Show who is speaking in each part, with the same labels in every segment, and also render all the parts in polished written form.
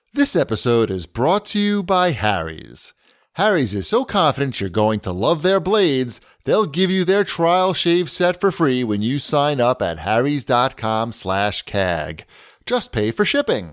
Speaker 1: This episode is brought to you by Harry's. Harry's is so confident you're going to love their blades, they'll give you their trial shave set for free when you sign up at harrys.com/CAG. Just pay for shipping.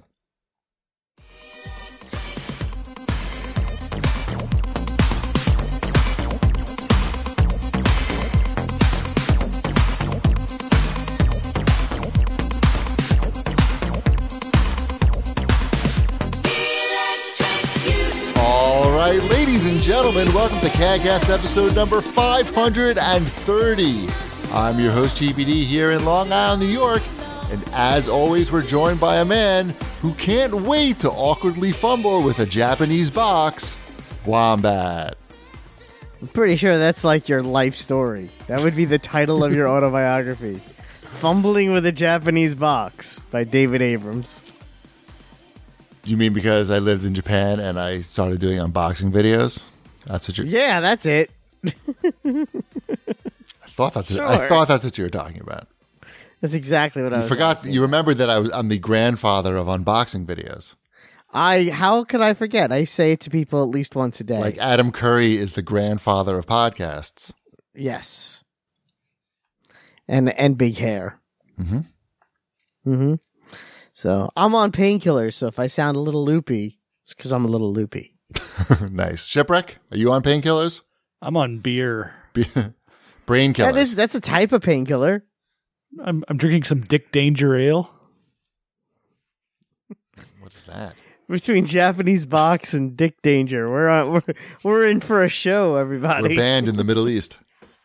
Speaker 1: Ladies and gentlemen, welcome to CAGcast episode number 530. I'm your host, GBD, here in Long Island, New York. And as always, we're joined by a man who can't wait to awkwardly fumble with a Japanese box, Wombat.
Speaker 2: I'm pretty sure that's like your life story. That would be the title of your autobiography. Fumbling with a Japanese Box by David Abrams.
Speaker 1: You mean because I lived in Japan and I started doing unboxing videos? That's what you're...
Speaker 2: Yeah, that's it.
Speaker 1: I thought that's what you were talking about.
Speaker 2: That's exactly what I was
Speaker 1: forgot. You remembered that I'm the grandfather of unboxing videos.
Speaker 2: How could I forget? I say it to people at least once a day.
Speaker 1: Like Adam Curry is the grandfather of podcasts.
Speaker 2: Yes. And big hair.
Speaker 1: Mm-hmm.
Speaker 2: Mm-hmm. So I'm on painkillers, so if I sound a little loopy, it's because I'm a little loopy.
Speaker 1: Nice. Shipwreck, are you on painkillers?
Speaker 3: I'm on beer.
Speaker 1: Brain killer.
Speaker 2: That's a type of painkiller.
Speaker 3: I'm drinking some Dick Danger Ale.
Speaker 1: What is that?
Speaker 2: Between Japanese Box and Dick Danger, we're in for a show, everybody.
Speaker 1: We're banned in the Middle East.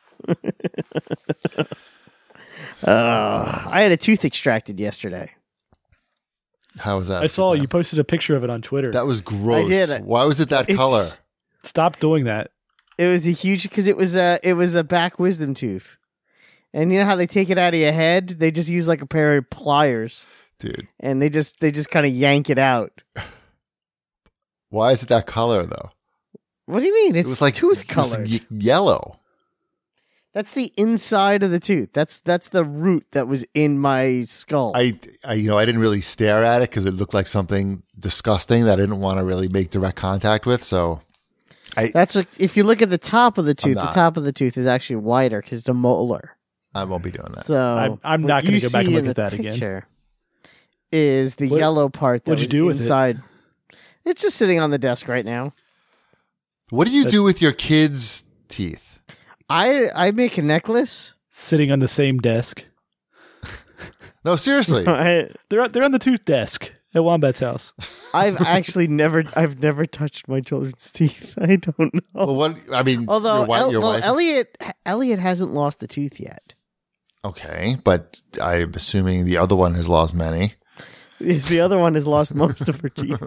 Speaker 2: I had a tooth extracted yesterday.
Speaker 1: How was that?
Speaker 3: I saw you posted a picture of it on Twitter.
Speaker 1: That was gross.
Speaker 2: I did.
Speaker 1: Why was it that color?
Speaker 3: Stop doing that.
Speaker 2: It was because it was a back wisdom tooth. And you know how they take it out of your head? They just use like a pair of pliers.
Speaker 1: Dude.
Speaker 2: And they just kind of yank it out.
Speaker 1: Why is it that color though?
Speaker 2: What do you mean? It's
Speaker 1: it was like
Speaker 2: tooth color.
Speaker 1: Yellow.
Speaker 2: That's the inside of the tooth. That's the root that was in my skull.
Speaker 1: I didn't really stare at it because it looked like something disgusting that I didn't want to really make direct contact with. So,
Speaker 2: if you look at the top of the tooth, the top of the tooth is actually wider because it's a molar.
Speaker 1: I won't be doing that.
Speaker 3: So I'm not going to go back and look at that again.
Speaker 2: Is the yellow part that
Speaker 3: what'd you do with
Speaker 2: inside? It's just sitting on the desk right now.
Speaker 1: What do you do with your kids' teeth?
Speaker 2: I make a necklace
Speaker 3: sitting on the same desk.
Speaker 1: No, seriously.
Speaker 3: They're on the tooth desk at Wombat's house.
Speaker 2: I've never touched my children's teeth. I don't know.
Speaker 1: Well, what I mean,
Speaker 2: although
Speaker 1: your wife.
Speaker 2: Elliot hasn't lost the tooth yet.
Speaker 1: Okay, but I'm assuming the other one has lost many.
Speaker 2: Yes, the other one has lost most of her teeth.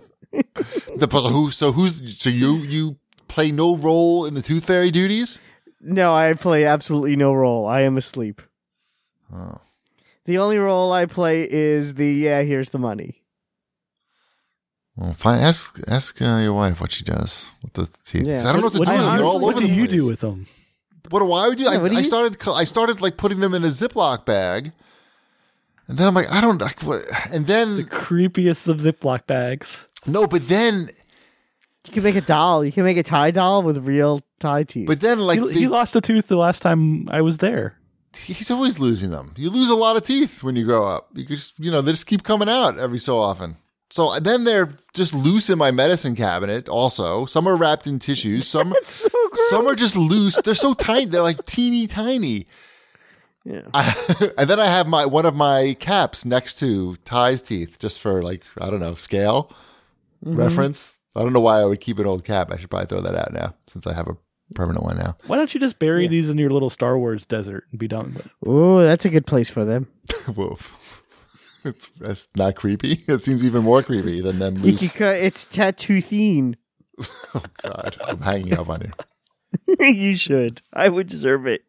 Speaker 1: So you play no role in the tooth fairy duties?
Speaker 2: No, I play absolutely no role. I am asleep.
Speaker 1: Oh.
Speaker 2: The only role I play is here's the money.
Speaker 1: Well, fine. Ask your wife what she does with the teeth.
Speaker 2: Yeah.
Speaker 1: I don't know what to do with them. They're all over the place.
Speaker 3: What do you do with them?
Speaker 1: What do I do? I started like putting them in a Ziploc bag, and then I'm like, I don't. And then
Speaker 3: the creepiest of Ziploc bags.
Speaker 1: No, but then.
Speaker 2: You can make a doll. You can make a Thai doll with real Thai teeth.
Speaker 1: But then,
Speaker 3: he lost a tooth the last time I was there.
Speaker 1: He's always losing them. You lose a lot of teeth when you grow up. You just, they just keep coming out every so often. So then they're just loose in my medicine cabinet. Also, some are wrapped in tissues. Some,
Speaker 2: That's so gross.
Speaker 1: Some are just loose. They're so tiny. They're like teeny tiny.
Speaker 2: Yeah.
Speaker 1: And then I have one of my caps next to Ty's teeth, just for scale reference. I don't know why I would keep an old cap. I should probably throw that out now since I have a permanent one now.
Speaker 3: Why don't you just bury these in your little Star Wars desert and be done with it?
Speaker 2: Oh, that's a good place for them.
Speaker 1: Whoa. That's not creepy. It seems even more creepy than them loose.
Speaker 2: It's tattoothine.
Speaker 1: Oh, God. I'm hanging up on you.
Speaker 2: You should. I would deserve it.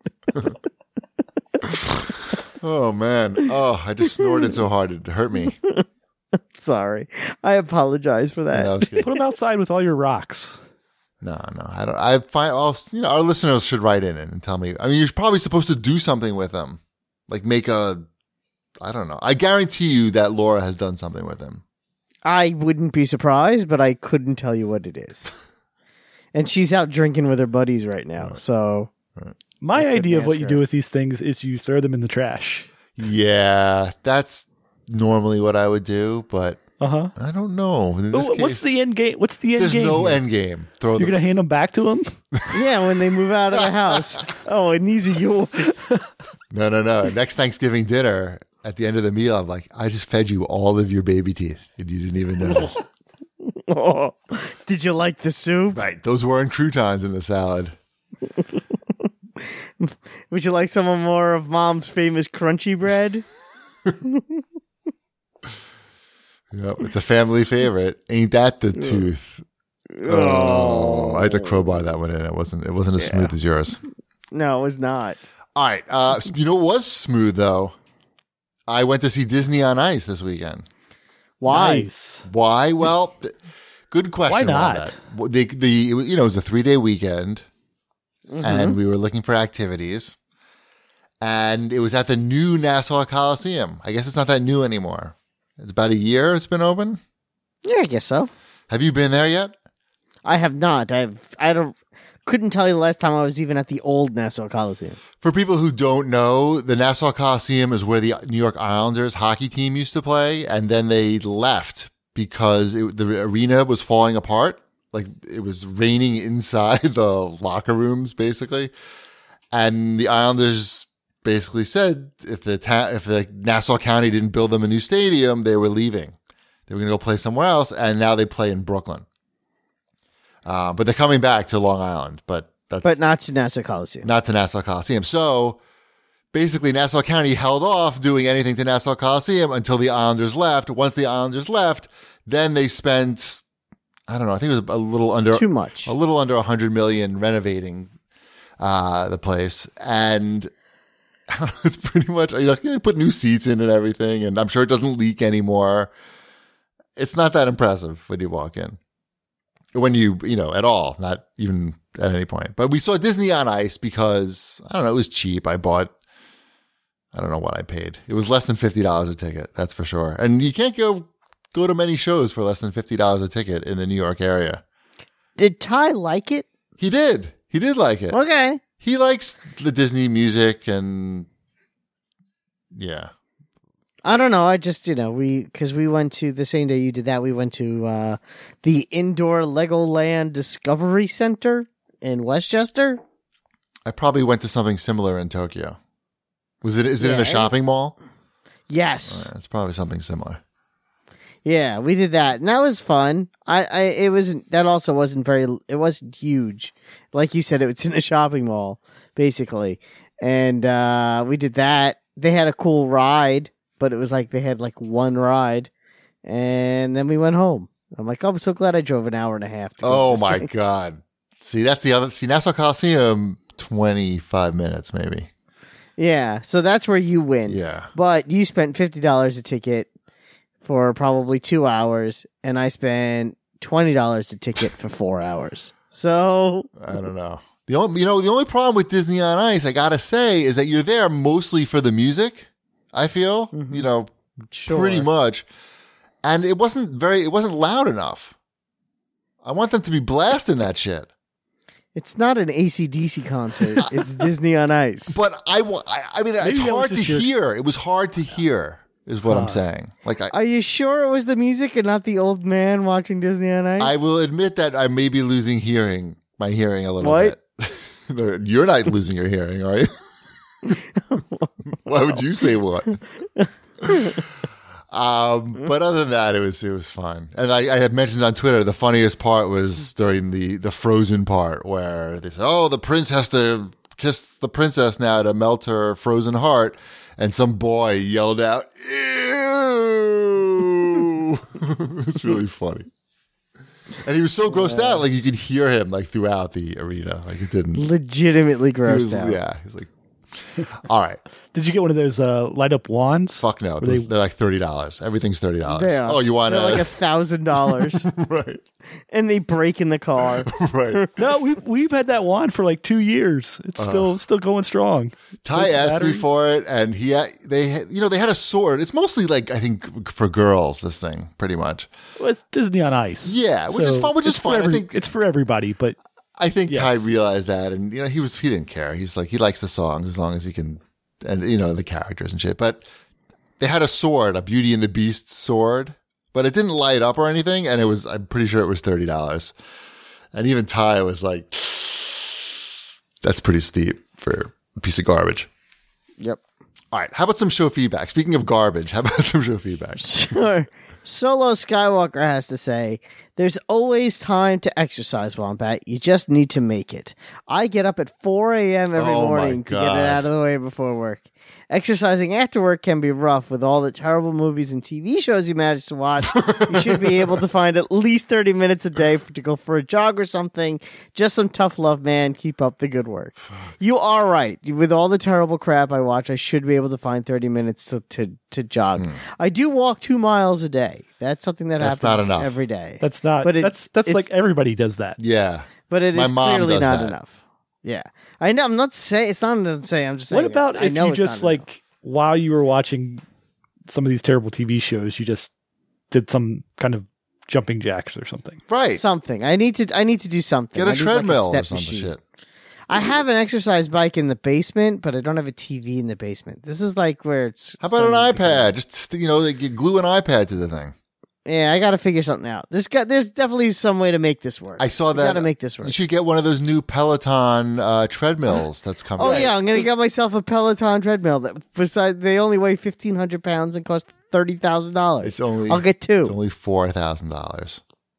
Speaker 1: Oh, man. Oh, I just snorted so hard it hurt me.
Speaker 2: Sorry. I apologize for that.
Speaker 1: Yeah, that was good.
Speaker 3: Put them outside with all your rocks.
Speaker 1: No, I don't. I find our listeners should write in and tell me. I mean, you're probably supposed to do something with them, like make a. I don't know. I guarantee you that Laura has done something with him.
Speaker 2: I wouldn't be surprised, but I couldn't tell you what it is. And she's out drinking with her buddies right now, so...
Speaker 3: My idea of what you
Speaker 2: her.
Speaker 3: do with these things is you throw them in the trash.
Speaker 1: Yeah, that's normally what I would do, but I don't know. In this
Speaker 3: What's
Speaker 1: case,
Speaker 3: the end game? What's the end
Speaker 1: there's
Speaker 3: game?
Speaker 1: no
Speaker 3: here?
Speaker 1: end game. Throw
Speaker 3: You're
Speaker 1: them.
Speaker 3: going to hand them back to them?
Speaker 2: Yeah, when they move out of the house. Oh, and these are yours.
Speaker 1: No. Next Thanksgiving dinner, at the end of the meal, I'm like, I just fed you all of your baby teeth, and you didn't even notice.
Speaker 2: Oh, did you like the soup?
Speaker 1: Right, those weren't croutons in the salad.
Speaker 2: Would you like some more of Mom's famous crunchy bread?
Speaker 1: Yep, it's a family favorite. Ain't that the tooth? Oh, I had to crowbar that one in. It wasn't as smooth as yours.
Speaker 2: No, it was not.
Speaker 1: All right, you know what was smooth though? I went to see Disney on Ice this weekend.
Speaker 2: Why?
Speaker 3: Nice.
Speaker 1: Why? Well, good question.
Speaker 3: Why
Speaker 1: on
Speaker 3: not?
Speaker 1: that. Well, it was a 3-day weekend, and we were looking for activities, and it was at the new Nassau Coliseum. I guess it's not that new anymore. It's about a year it's been open.
Speaker 2: Yeah, I guess so.
Speaker 1: Have you been there yet?
Speaker 2: I have not. Couldn't tell you the last time I was even at the old Nassau Coliseum.
Speaker 1: For people who don't know, the Nassau Coliseum is where the New York Islanders hockey team used to play, and then they left because the arena was falling apart. Like, it was raining inside the locker rooms, basically. And the Islanders basically said if the Nassau County didn't build them a new stadium, they were leaving. They were going to go play somewhere else, and now they play in Brooklyn. But they're coming back to Long Island, but
Speaker 2: not to Nassau Coliseum.
Speaker 1: Not to Nassau Coliseum. So basically, Nassau County held off doing anything to Nassau Coliseum until the Islanders left. Once the Islanders left, then they spent, I don't know, I think it was a little under $100 million renovating the place, and it's pretty much, they put new seats in and everything, and I'm sure it doesn't leak anymore. It's not that impressive when you walk in. When you at all, not even at any point. But we saw Disney on Ice because, I don't know, it was cheap. I don't know what I paid. It was less than $50 a ticket, that's for sure. And you can't go to many shows for less than $50 a ticket in the New York area.
Speaker 2: Did Ty like it?
Speaker 1: He did. He did like it.
Speaker 2: Okay.
Speaker 1: He likes the Disney music and, yeah.
Speaker 2: I don't know. I just, because we went to the same day you did that, we went to the indoor Legoland Discovery Center in Westchester.
Speaker 1: I probably went to something similar in Tokyo. Is it in a shopping mall?
Speaker 2: Yes.
Speaker 1: It's probably something similar.
Speaker 2: Yeah, we did that, and that was fun. It wasn't huge. Like you said, it's in a shopping mall, basically. And we did that. They had a cool ride. But it was like they had like one ride, and then we went home. I'm like, oh, I'm so glad I drove an hour and a half.
Speaker 1: Oh my God. See, that's Nassau Coliseum, 25 minutes maybe.
Speaker 2: Yeah. So that's where you win.
Speaker 1: Yeah.
Speaker 2: But you spent $50 a ticket for probably 2 hours, and I spent $20 a ticket for 4 hours. So
Speaker 1: I don't know. The only problem with Disney on Ice, I gotta say, is that you're there mostly for the music. I feel,
Speaker 2: Sure.
Speaker 1: pretty much. And it wasn't loud enough. I want them to be blasting that shit.
Speaker 2: It's not an AC/DC concert. It's Disney on Ice.
Speaker 1: But I mean, it's hard to hear. It was hard to hear, is what I'm saying. Like,
Speaker 2: Are you sure it was the music and not the old man watching Disney on Ice?
Speaker 1: I will admit that I may be losing my hearing a little
Speaker 2: What?
Speaker 1: bit. You're not losing your hearing, are you? Why would you say what? But other than that, it was fun. And I had mentioned on Twitter, the funniest part was during the Frozen part where they said, oh, the prince has to kiss the princess now to melt her frozen heart. And some boy yelled out, ew. It's really funny. And he was so grossed out, like you could hear him like throughout the arena. Like it didn't.
Speaker 2: Legitimately grossed out.
Speaker 1: Yeah. He's like, All right.
Speaker 3: Did you get one of those light up wands?
Speaker 1: Fuck no.
Speaker 3: Were they-
Speaker 1: They're like $30. Everything's $30.
Speaker 2: They are.
Speaker 1: Oh, you want
Speaker 2: They're
Speaker 1: to?
Speaker 2: like $1,000,
Speaker 1: Right.
Speaker 2: and they break in the car.
Speaker 1: Right.
Speaker 3: No, we've had that wand for like 2 years. It's still going strong.
Speaker 1: Ty
Speaker 3: Those
Speaker 1: asked me
Speaker 3: batteries?
Speaker 1: for it, and they had a sword. It's mostly like, I think, for girls. This thing, pretty much.
Speaker 3: Well, it's Disney on Ice.
Speaker 1: Yeah, which is fun. Which is
Speaker 3: it's for
Speaker 1: fun. I think
Speaker 3: it's for everybody, but
Speaker 1: I think
Speaker 3: Yes.
Speaker 1: Ty realized that, and he didn't care. He's like, he likes the songs as long as he can, and the characters and shit. But they had a sword, a Beauty and the Beast sword, but it didn't light up or anything, and I'm pretty sure it was $30. And even Ty was like, "That's pretty steep for a piece of garbage."
Speaker 2: Yep.
Speaker 1: All right, how about some show feedback? Speaking of garbage, how about some show feedback?
Speaker 2: Sure. Solo Skywalker has to say, there's always time to exercise, Wombat. You just need to make it. I get up at 4 a.m. every
Speaker 1: Oh, my
Speaker 2: morning to get
Speaker 1: God.
Speaker 2: it out of the way before work. Exercising after work can be rough with all the terrible movies and TV shows you manage to watch. You should be able to find at least 30 minutes a day to go for a jog or something. Just some tough love, man. Keep up the good work. You are right. With all the terrible crap I watch, I should be able to find 30 minutes to jog. I do walk 2 miles a day. That's something that
Speaker 1: That's
Speaker 2: happens
Speaker 1: not enough.
Speaker 2: every day.
Speaker 3: that's not.
Speaker 2: But
Speaker 3: That's
Speaker 2: it's-
Speaker 3: like everybody does that.
Speaker 1: Yeah,
Speaker 2: But it
Speaker 1: My
Speaker 2: is
Speaker 1: mom
Speaker 2: clearly
Speaker 1: does
Speaker 2: not
Speaker 1: that.
Speaker 2: enough. Yeah. I know. I'm not saying it's not enough to say. I'm just saying.
Speaker 3: What about
Speaker 2: I
Speaker 3: if
Speaker 2: know
Speaker 3: you
Speaker 2: it's
Speaker 3: just
Speaker 2: not enough.
Speaker 3: like while you were watching some of these terrible TV shows, you just did some kind of jumping jacks or something?
Speaker 1: right.
Speaker 2: something? I need to do something.
Speaker 1: Get
Speaker 2: I
Speaker 1: a
Speaker 2: need, like,
Speaker 1: treadmill
Speaker 2: step
Speaker 1: or some
Speaker 2: machine.
Speaker 1: shit.
Speaker 2: I have an exercise bike in the basement, but I don't have a TV in the basement. This is like where it's.
Speaker 1: How about an
Speaker 2: starting to become-
Speaker 1: iPad? Just you glue an iPad to the thing.
Speaker 2: Yeah, I got to figure something out. There's definitely some way to make this work.
Speaker 1: I saw that.
Speaker 2: Got to make this work.
Speaker 1: You should get one of those new Peloton treadmills that's coming.
Speaker 2: Oh
Speaker 1: out.
Speaker 2: yeah, I'm gonna get myself a Peloton treadmill. That besides, they only weigh 1,500 pounds and cost $30,000.
Speaker 1: It's only
Speaker 2: I'll get
Speaker 1: It's
Speaker 2: two.
Speaker 1: only $4,000.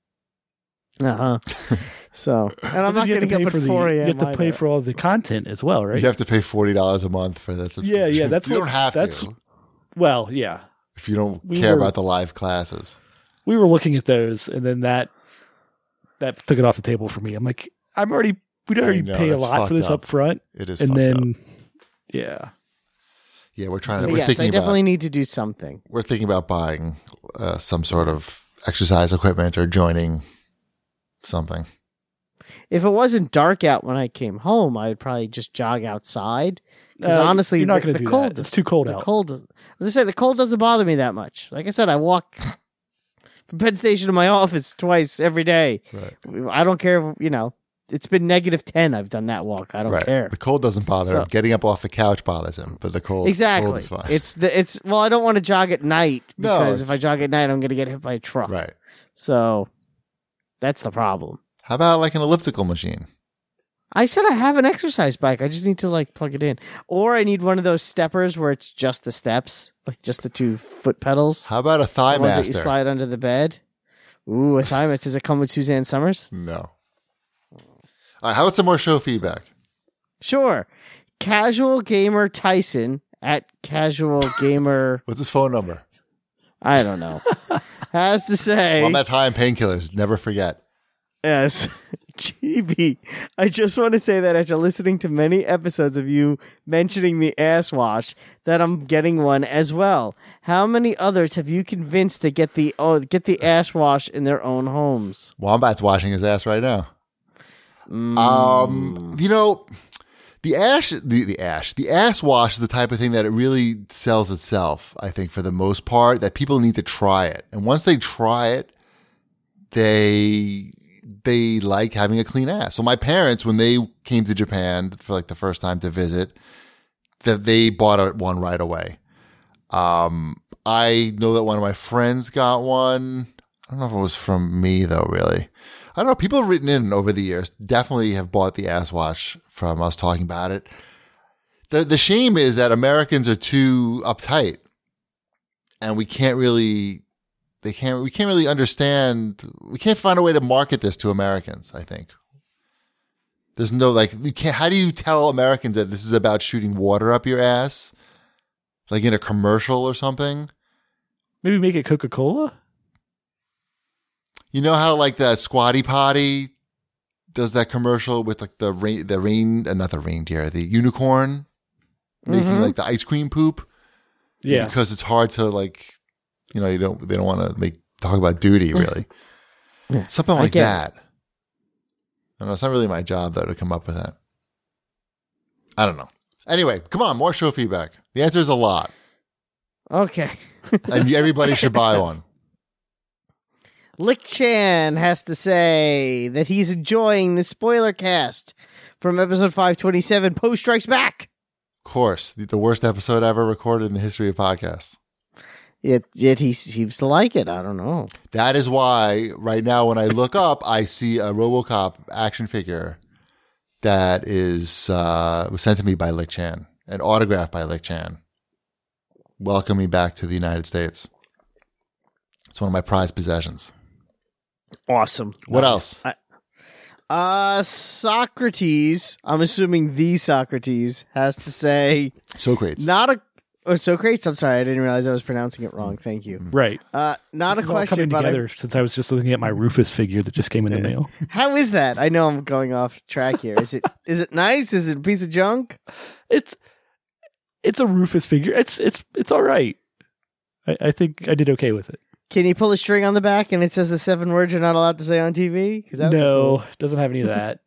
Speaker 2: So, and I'm
Speaker 3: But
Speaker 2: not
Speaker 3: then you have
Speaker 2: getting
Speaker 3: to pay
Speaker 2: up
Speaker 3: for
Speaker 2: at
Speaker 3: the-
Speaker 2: 4 a.m.
Speaker 3: You have to pay
Speaker 2: either.
Speaker 3: for all the content as well, right?
Speaker 1: You have to pay $40 a month for that subscription.
Speaker 3: Yeah, that's
Speaker 1: you
Speaker 3: what-
Speaker 1: don't have
Speaker 3: that's-
Speaker 1: to
Speaker 3: Well, yeah.
Speaker 1: if you don't
Speaker 3: we
Speaker 1: care
Speaker 3: were-
Speaker 1: about the live classes.
Speaker 3: We were looking at those, and then that took it off the table for me. I'm like, we'd already
Speaker 1: know,
Speaker 3: pay a
Speaker 1: that's
Speaker 3: lot for this
Speaker 1: fucked up.
Speaker 3: up front,
Speaker 1: It is,
Speaker 3: and
Speaker 1: fucked
Speaker 3: then
Speaker 1: up.
Speaker 3: yeah,
Speaker 1: Yeah, we're trying to.
Speaker 2: But
Speaker 1: We're
Speaker 2: yes, I
Speaker 1: thinking
Speaker 2: definitely
Speaker 1: about.
Speaker 2: need to do something.
Speaker 1: We're thinking about buying some sort of exercise equipment or joining something.
Speaker 2: If it wasn't dark out when I came home, I would probably just jog outside. Because honestly,
Speaker 3: you're not
Speaker 2: the
Speaker 3: going to do
Speaker 2: cold,
Speaker 3: that. It's too cold
Speaker 2: the
Speaker 3: out.
Speaker 2: cold. As I said, the cold doesn't bother me that much. Like I said, I walk from Penn Station to my office twice every day.
Speaker 1: Right.
Speaker 2: I don't care. It's been -10. I've done that walk. I don't
Speaker 1: Right.
Speaker 2: care.
Speaker 1: The cold doesn't bother
Speaker 2: So-
Speaker 1: him. Getting up off the couch bothers him, but the cold
Speaker 2: Exactly.
Speaker 1: cold is fine.
Speaker 2: It's well, I don't want to jog at night
Speaker 1: No,
Speaker 2: because if
Speaker 1: it's-
Speaker 2: I jog at night, I'm going to get hit by a truck.
Speaker 1: right.
Speaker 2: So that's the problem.
Speaker 1: How about like an elliptical machine?
Speaker 2: I said I have an exercise bike. I just need to plug it in, or I need one of those steppers where it's just the steps, like just the 2 foot pedals.
Speaker 1: How about a thigh
Speaker 2: The ones that you
Speaker 1: master?
Speaker 2: slide under the bed. Ooh, a thigh master. Does it come with Suzanne Summers?
Speaker 1: No. All right, how about some more show feedback?
Speaker 2: Sure. Casual Gamer Tyson at Casual Gamer.
Speaker 1: What's his phone number?
Speaker 2: I don't know. Has to say.
Speaker 1: Well, that's high on painkillers. Never forget.
Speaker 2: Yes. GB, I just want to say that after listening to many episodes of you mentioning the ass wash, that I'm getting one as well. How many others have you convinced to get the ass wash in their own homes?
Speaker 1: Wombat's washing his ass right now. The ass wash is the type of thing that it really sells itself, I think, for the most part, that people need to try it. And once they try it, they like having a clean ass. So my parents, when they came to Japan for like the first time to visit, that they bought one right away. I know that one of my friends got one. I don't know if it was from me though, really. I don't know. People have written in over the years, definitely have bought the ass wash from us talking about it. The shame is that Americans are too uptight, and we can't really understand. We can't find a way to market this to Americans. I think there's no you can't. How do you tell Americans that this is about shooting water up your ass, like in a commercial or something?
Speaker 3: Maybe make it Coca-Cola.
Speaker 1: You know how like that Squatty Potty does that commercial with like the unicorn making like the ice cream poop.
Speaker 3: Yeah,
Speaker 1: Because it's hard to like, they don't want to talk about duty really.
Speaker 2: Yeah,
Speaker 1: Something
Speaker 2: I
Speaker 1: like
Speaker 2: get
Speaker 1: that. I don't know. It's not really my job though to come up with that. I don't know. Anyway, come on, more show feedback. The answer is a lot.
Speaker 2: Okay.
Speaker 1: And everybody should buy one.
Speaker 2: Lick Chan has to say that he's enjoying the spoiler cast from episode 527, Poe Strikes Back.
Speaker 1: Of course, the worst episode ever recorded in the history of podcasts.
Speaker 2: Yet he seems to like it. I don't know.
Speaker 1: That is why right now when I look up, I see a RoboCop action figure that was sent to me by Lick Chan, and autographed by Lick Chan. Welcome me back to the United States. It's one of my prized possessions.
Speaker 2: Awesome.
Speaker 1: What else?
Speaker 2: Socrates, I'm assuming the Socrates, has to say
Speaker 1: Socrates.
Speaker 2: Socrates? I'm sorry, I didn't realize I was pronouncing it wrong. Thank you.
Speaker 3: right.
Speaker 2: Not
Speaker 3: This
Speaker 2: a
Speaker 3: is all
Speaker 2: question,
Speaker 3: coming
Speaker 2: but
Speaker 3: together since I was just looking at my Rufus figure that just came in the mail.
Speaker 2: how is that? I know I'm going off track here. Is it nice? Is it a piece of junk?
Speaker 3: It's a Rufus figure. It's all right. I think I did okay with it.
Speaker 2: Can you pull a string on the back and it says the 7 words you're not allowed to say on TV?
Speaker 3: No, it doesn't have any of that.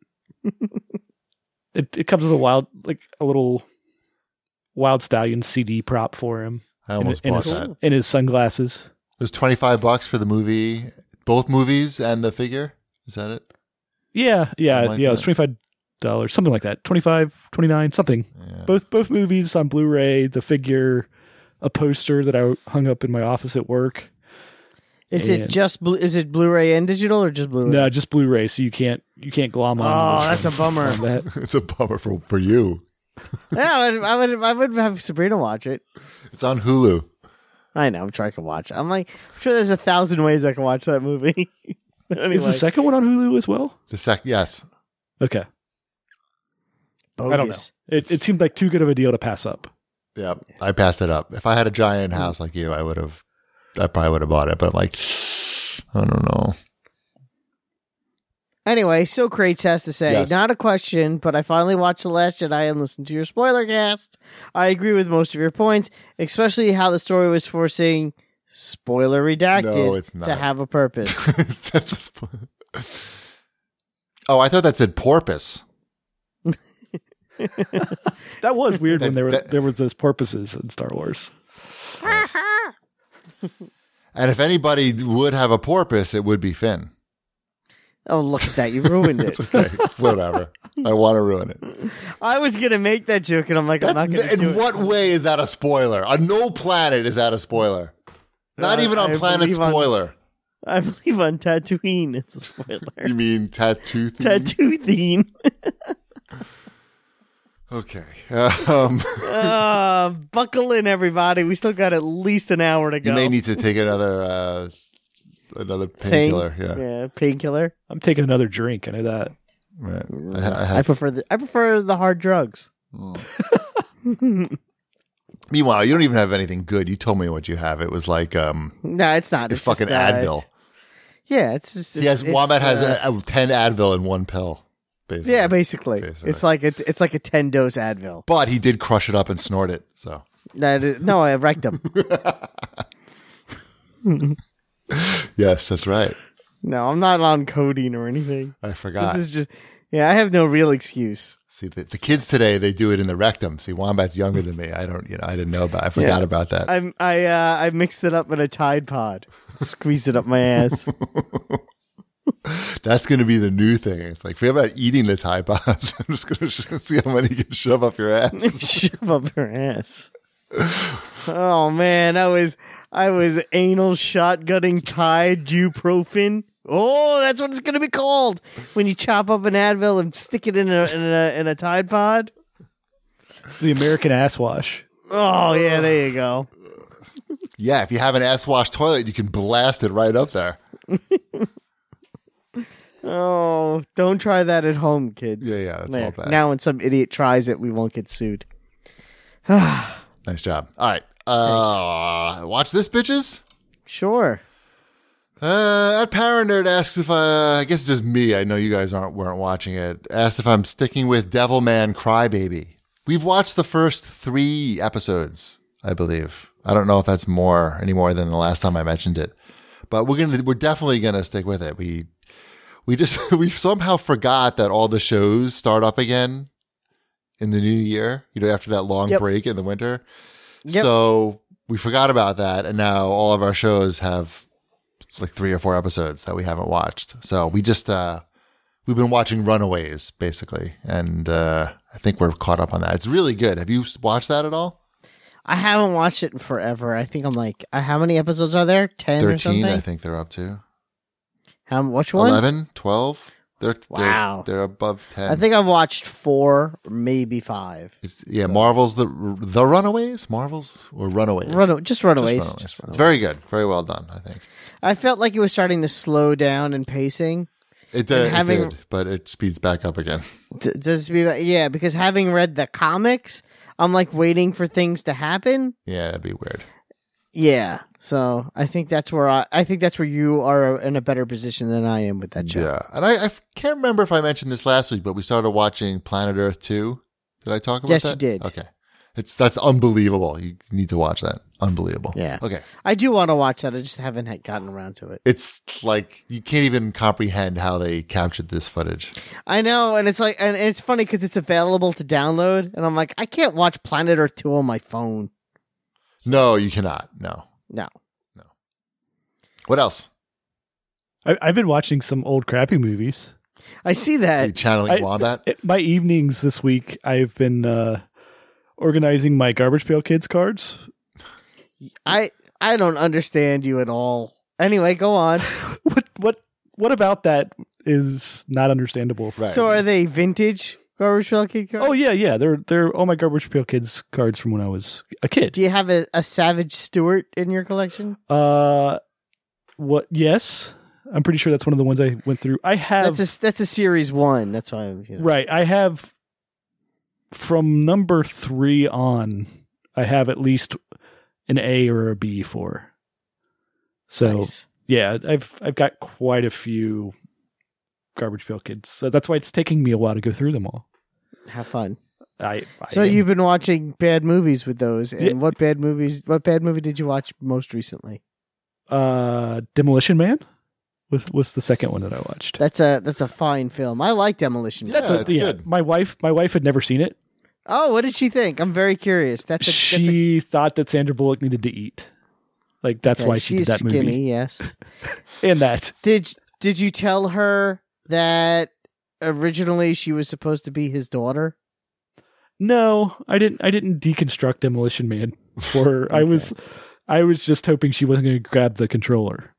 Speaker 3: It comes with a little Wild Stallion CD prop for him.
Speaker 1: I almost bought that.
Speaker 3: In his sunglasses.
Speaker 1: It was $25 for the movie, both movies and the figure. Is that it?
Speaker 3: Yeah.
Speaker 1: Something like
Speaker 3: It was $25, something like that. 25, 29, something.
Speaker 1: Yeah.
Speaker 3: Both movies on Blu-ray, the figure, a poster that I hung up in my office at work.
Speaker 2: Is it Blu-ray and digital or just Blu-ray?
Speaker 3: No, just Blu-ray, so you can't glom on.
Speaker 2: Oh, that's a bummer.
Speaker 3: on that.
Speaker 1: It's a bummer for you.
Speaker 2: Yeah, I would have Sabrina watch it.
Speaker 1: It's on Hulu.
Speaker 2: I know. I'm sure I can watch it. I'm sure there's 1,000 ways I can watch that movie. Anyway.
Speaker 3: Is the second one on Hulu as well?
Speaker 1: Yes.
Speaker 3: Okay.
Speaker 2: Bogus.
Speaker 3: I don't know. It seemed like too good of a deal to pass up.
Speaker 1: Yeah, I passed it up. If I had a giant house like you, I probably would have bought it. But I'm like, I don't know.
Speaker 2: Anyway, Socrates has to say,
Speaker 1: Yes.
Speaker 2: not a question, but I finally watched The Last Jedi and listened to your spoiler cast. I agree with most of your points, especially how the story was forcing spoiler redacted
Speaker 1: No, it's not.
Speaker 2: to have a purpose.
Speaker 1: That's a spoiler. Oh, I thought that said porpoise.
Speaker 3: That was weird when
Speaker 1: That-
Speaker 3: there was those porpoises in Star Wars.
Speaker 1: And if anybody would have a porpoise, it would be Finn.
Speaker 2: Oh, look at that. You ruined it.
Speaker 1: Okay, whatever. I want to ruin it.
Speaker 2: I was going to make that joke, and I'm like, I'm not going to do
Speaker 1: In
Speaker 2: it.
Speaker 1: what way is that a spoiler? On no planet is that a spoiler. Not even on
Speaker 2: I
Speaker 1: Planet
Speaker 2: believe on-
Speaker 1: Spoiler.
Speaker 2: I believe on Tatooine, it's a spoiler.
Speaker 1: You mean tattoo theme?
Speaker 2: Tatooine.
Speaker 1: Okay.
Speaker 2: Buckle in, everybody. We still got at least an hour to go.
Speaker 1: You may need to take another painkiller. Yeah.
Speaker 2: Painkiller.
Speaker 3: I'm taking another drink. I know that.
Speaker 1: Right.
Speaker 2: I prefer the hard drugs.
Speaker 1: Meanwhile, you don't even have anything good. You told me what you have. It was like
Speaker 2: No, it's not.
Speaker 1: it's
Speaker 2: It's
Speaker 1: fucking
Speaker 2: just,
Speaker 1: Advil.
Speaker 2: Yeah, it's just.
Speaker 1: Wombat has 10 Advil in one pill. Basically.
Speaker 2: Yeah, basically.
Speaker 1: Basically.
Speaker 2: It's like a 10-dose Advil.
Speaker 1: But he did crush it up and snort it. So
Speaker 2: No, I wrecked him.
Speaker 1: yes, that's right.
Speaker 2: No, I'm not on codeine or anything.
Speaker 1: I forgot.
Speaker 2: This is just. Yeah, I have no real excuse.
Speaker 1: See, the kids today, they do it in the rectum. See, Wombat's younger than me. I didn't know about. I forgot about that.
Speaker 2: I mixed it up in a Tide Pod. Squeezed it up my ass.
Speaker 1: That's going to be the new thing. It's like, forget about eating the Tide Pods. I'm just going to see how many you can shove up your ass.
Speaker 2: Shove up your ass. Oh man, I was anal shotgunning Tide Duprofen. Oh, that's what it's gonna be called when you chop up an Advil and stick it in a Tide Pod.
Speaker 3: It's the American ass wash.
Speaker 2: Oh yeah, there you go.
Speaker 1: Yeah, if you have an ass wash toilet, you can blast it right up there.
Speaker 2: Oh, don't try that at home, kids.
Speaker 1: Yeah, that's all bad.
Speaker 2: Now, when some idiot tries it, we won't get sued.
Speaker 1: Nice job. All right. Watch this, bitches.
Speaker 2: Sure.
Speaker 1: At Paranerd asks if I guess it's just me. I know you guys weren't watching it. Asked if I'm sticking with Devilman Crybaby. We've watched the first 3 episodes, I believe. I don't know if that's any more than the last time I mentioned it, but we're definitely gonna stick with it. We somehow forgot that all the shows start up again in the new year. After that long break in the winter. Yep. So we forgot about that, and now all of our shows have like 3 or 4 episodes that we haven't watched. So we just we've been watching Runaways basically, and I think we're caught up on that. It's really good. Have you watched that at all?
Speaker 2: I haven't watched it in forever. I think I'm like, how many episodes are there? 10
Speaker 1: 13,
Speaker 2: or something?
Speaker 1: I think they're up to.
Speaker 2: Which one?
Speaker 1: 11, 12.
Speaker 2: Wow.
Speaker 1: They're above 10.
Speaker 2: I think I've watched 4, or maybe 5.
Speaker 1: Marvel's the Runaways? Marvel's or Runaways?
Speaker 2: Just Runaways.
Speaker 1: It's very good. Very well done, I think.
Speaker 2: I felt like it was starting to slow down in pacing.
Speaker 1: It did, but it speeds back up again.
Speaker 2: Because having read the comics, I'm like waiting for things to happen.
Speaker 1: Yeah, that'd be weird.
Speaker 2: Yeah, so I think that's where you are in a better position than I am with that show.
Speaker 1: Yeah, and I can't remember if I mentioned this last week, but we started watching Planet Earth 2. Did I talk about that?
Speaker 2: Yes, you did.
Speaker 1: Okay. That's unbelievable. You need to watch that. Unbelievable.
Speaker 2: Yeah.
Speaker 1: Okay.
Speaker 2: I do want to watch that. I just haven't gotten around to it.
Speaker 1: It's like you can't even comprehend how they captured this footage.
Speaker 2: I know, and it's funny because it's available to download, and I'm like, I can't watch Planet Earth 2 on my phone.
Speaker 1: No, you cannot. No. What else?
Speaker 3: I've been watching some old crappy movies.
Speaker 2: I see that.
Speaker 1: Are you channeling Wombat?
Speaker 3: My evenings this week, I've been organizing my Garbage Pail Kids cards.
Speaker 2: I don't understand you at all. Anyway, go on.
Speaker 3: What about that is not understandable?
Speaker 1: Right.
Speaker 2: So are they vintage Garbage Pail Kid cards?
Speaker 3: Oh yeah. They're all my Garbage Pail Kids cards from when I was a kid.
Speaker 2: Do you have a Savage Stewart in your collection?
Speaker 3: What? Yes, I'm pretty sure that's one of the ones I went through. I have
Speaker 2: that's a series 1. That's why
Speaker 3: right. I have from number 3 on. I have at least an A or a B for. So
Speaker 2: nice.
Speaker 3: Yeah, I've got quite a few Garbage Pail Kids. So that's why it's taking me a while to go through them all.
Speaker 2: Have fun.
Speaker 3: So
Speaker 2: you've been watching bad movies with those, and what bad movie did you watch most recently?
Speaker 3: Demolition Man was the second one that I watched.
Speaker 2: That's a fine film. I like Demolition Man.
Speaker 1: It's good.
Speaker 3: My wife had never seen it.
Speaker 2: Oh, what did she think? I'm very curious.
Speaker 3: She thought that Sandra Bullock needed to eat. Like that's why she did that movie.
Speaker 2: She's skinny, yes.
Speaker 3: And that.
Speaker 2: Did you tell her that originally she was supposed to be his daughter?
Speaker 3: No, I didn't deconstruct Demolition Man for her. Okay. I was just hoping she wasn't going to grab the controller.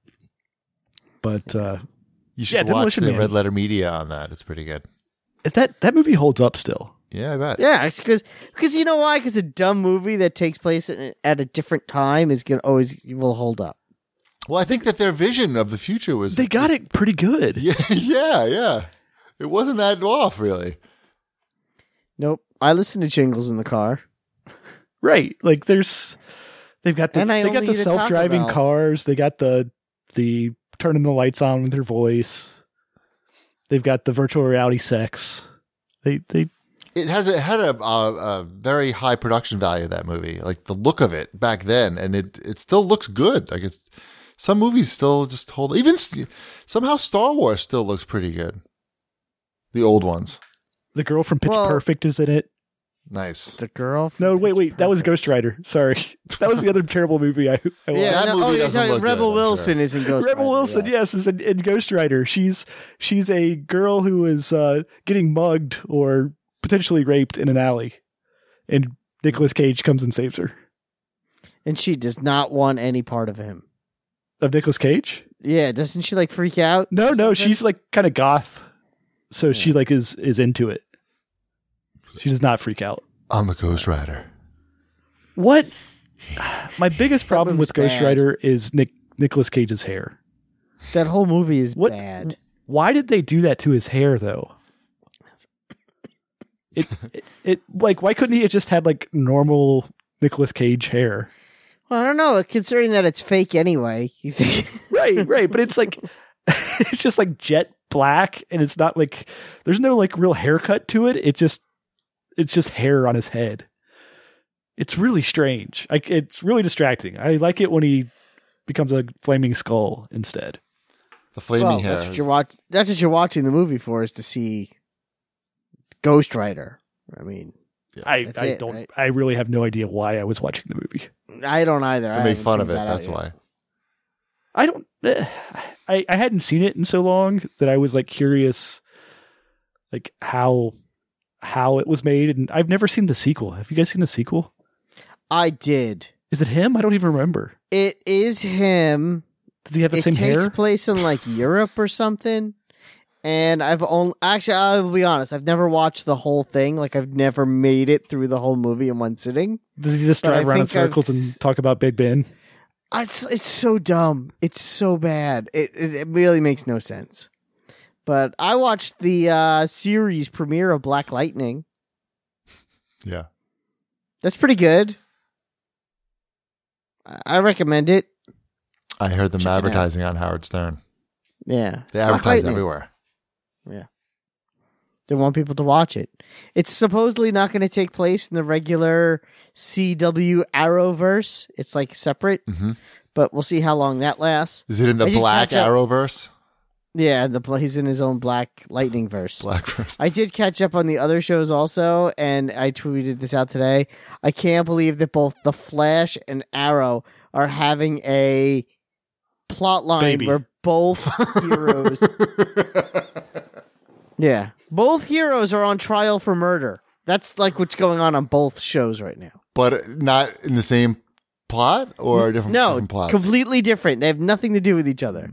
Speaker 3: But
Speaker 1: you should watch the Red Letter Media on that. It's pretty good.
Speaker 3: That movie holds up still.
Speaker 1: Yeah, I bet.
Speaker 2: Yeah, because you know why? Because a dumb movie that takes place at a different time will hold up.
Speaker 1: Well, I think that their vision of the future was
Speaker 3: they got it pretty good.
Speaker 1: Yeah. It wasn't that off, really.
Speaker 2: Nope. I listen to jingles in the car.
Speaker 3: Right. Like they've got the self-driving cars. They got the turning the lights on with their voice. They've got the virtual reality sex.
Speaker 1: It had a very high production value, that movie. Like the look of it back then, and it still looks good. Like some movies still just hold. Even somehow Star Wars still looks pretty good. The old ones.
Speaker 3: The girl from Pitch Perfect is in it.
Speaker 1: Nice.
Speaker 2: The girl.
Speaker 3: No, wait. That was Ghost Rider. Sorry, that was the other terrible movie I watched.
Speaker 2: Yeah,
Speaker 1: that movie doesn't look
Speaker 2: Rebel
Speaker 1: good,
Speaker 2: Wilson is in Ghost Rider.
Speaker 3: Rebel Wilson, yes, is in Ghost Rider. She's a girl who is getting mugged or potentially raped in an alley, and Nicolas Cage comes and saves her.
Speaker 2: And she does not want any part of him.
Speaker 3: Of Nicolas Cage?
Speaker 2: Yeah, doesn't she like freak out?
Speaker 3: No, she's like kind of goth, so she like is into it. She does not freak out.
Speaker 1: I'm the Ghost Rider.
Speaker 3: What? My biggest problem with Ghost Rider is Nicolas Cage's hair.
Speaker 2: That whole movie is bad.
Speaker 3: Why did they do that to his hair, though? It like, why couldn't he have just had like normal Nicolas Cage hair?
Speaker 2: Well, I don't know. Considering that it's fake anyway, you think?
Speaker 3: Right. But it's like it's just like jet black, and it's not like there's no like real haircut to it. It just it's just hair on his head. It's really strange. It's really distracting. I like it when he becomes a flaming skull instead.
Speaker 1: The flaming hair.
Speaker 2: That's what you're watching the movie for, is to see Ghost Rider. I mean,
Speaker 3: I really have no idea why I was watching the movie.
Speaker 2: I don't either.
Speaker 1: To make fun of it. That's why.
Speaker 3: I hadn't seen it in so long that I was like curious, like how it was made, and I've never seen the sequel. Have you guys seen the sequel?
Speaker 2: I did.
Speaker 3: Is it him? I don't even remember.
Speaker 2: It is him.
Speaker 3: Does he have the same hair?
Speaker 2: It takes place in like Europe or something. And I'll be honest, I've never watched the whole thing. Like, I've never made it through the whole movie in one sitting.
Speaker 3: Does he just drive around in circles and talk about Big Ben?
Speaker 2: It's so dumb. It's so bad. It really makes no sense. But I watched the series premiere of Black Lightning.
Speaker 1: Yeah.
Speaker 2: That's pretty good. I recommend it.
Speaker 1: I heard them advertising on Howard Stern.
Speaker 2: Yeah.
Speaker 1: They advertise everywhere.
Speaker 2: Yeah. They want people to watch it. It's supposedly not going to take place in the regular CW Arrowverse. It's like separate, but we'll see how long that lasts.
Speaker 1: Is it in the Black Arrowverse?
Speaker 2: Yeah, he's in his own Black Lightning verse.
Speaker 1: Blackverse.
Speaker 2: I did catch up on the other shows also, and I tweeted this out today. I can't believe that both The Flash and Arrow are having a plot line where both heroes... Yeah. Both heroes are on trial for murder. That's like what's going on both shows right now.
Speaker 1: But not in the same plot or different plots?
Speaker 2: Completely different. They have nothing to do with each other.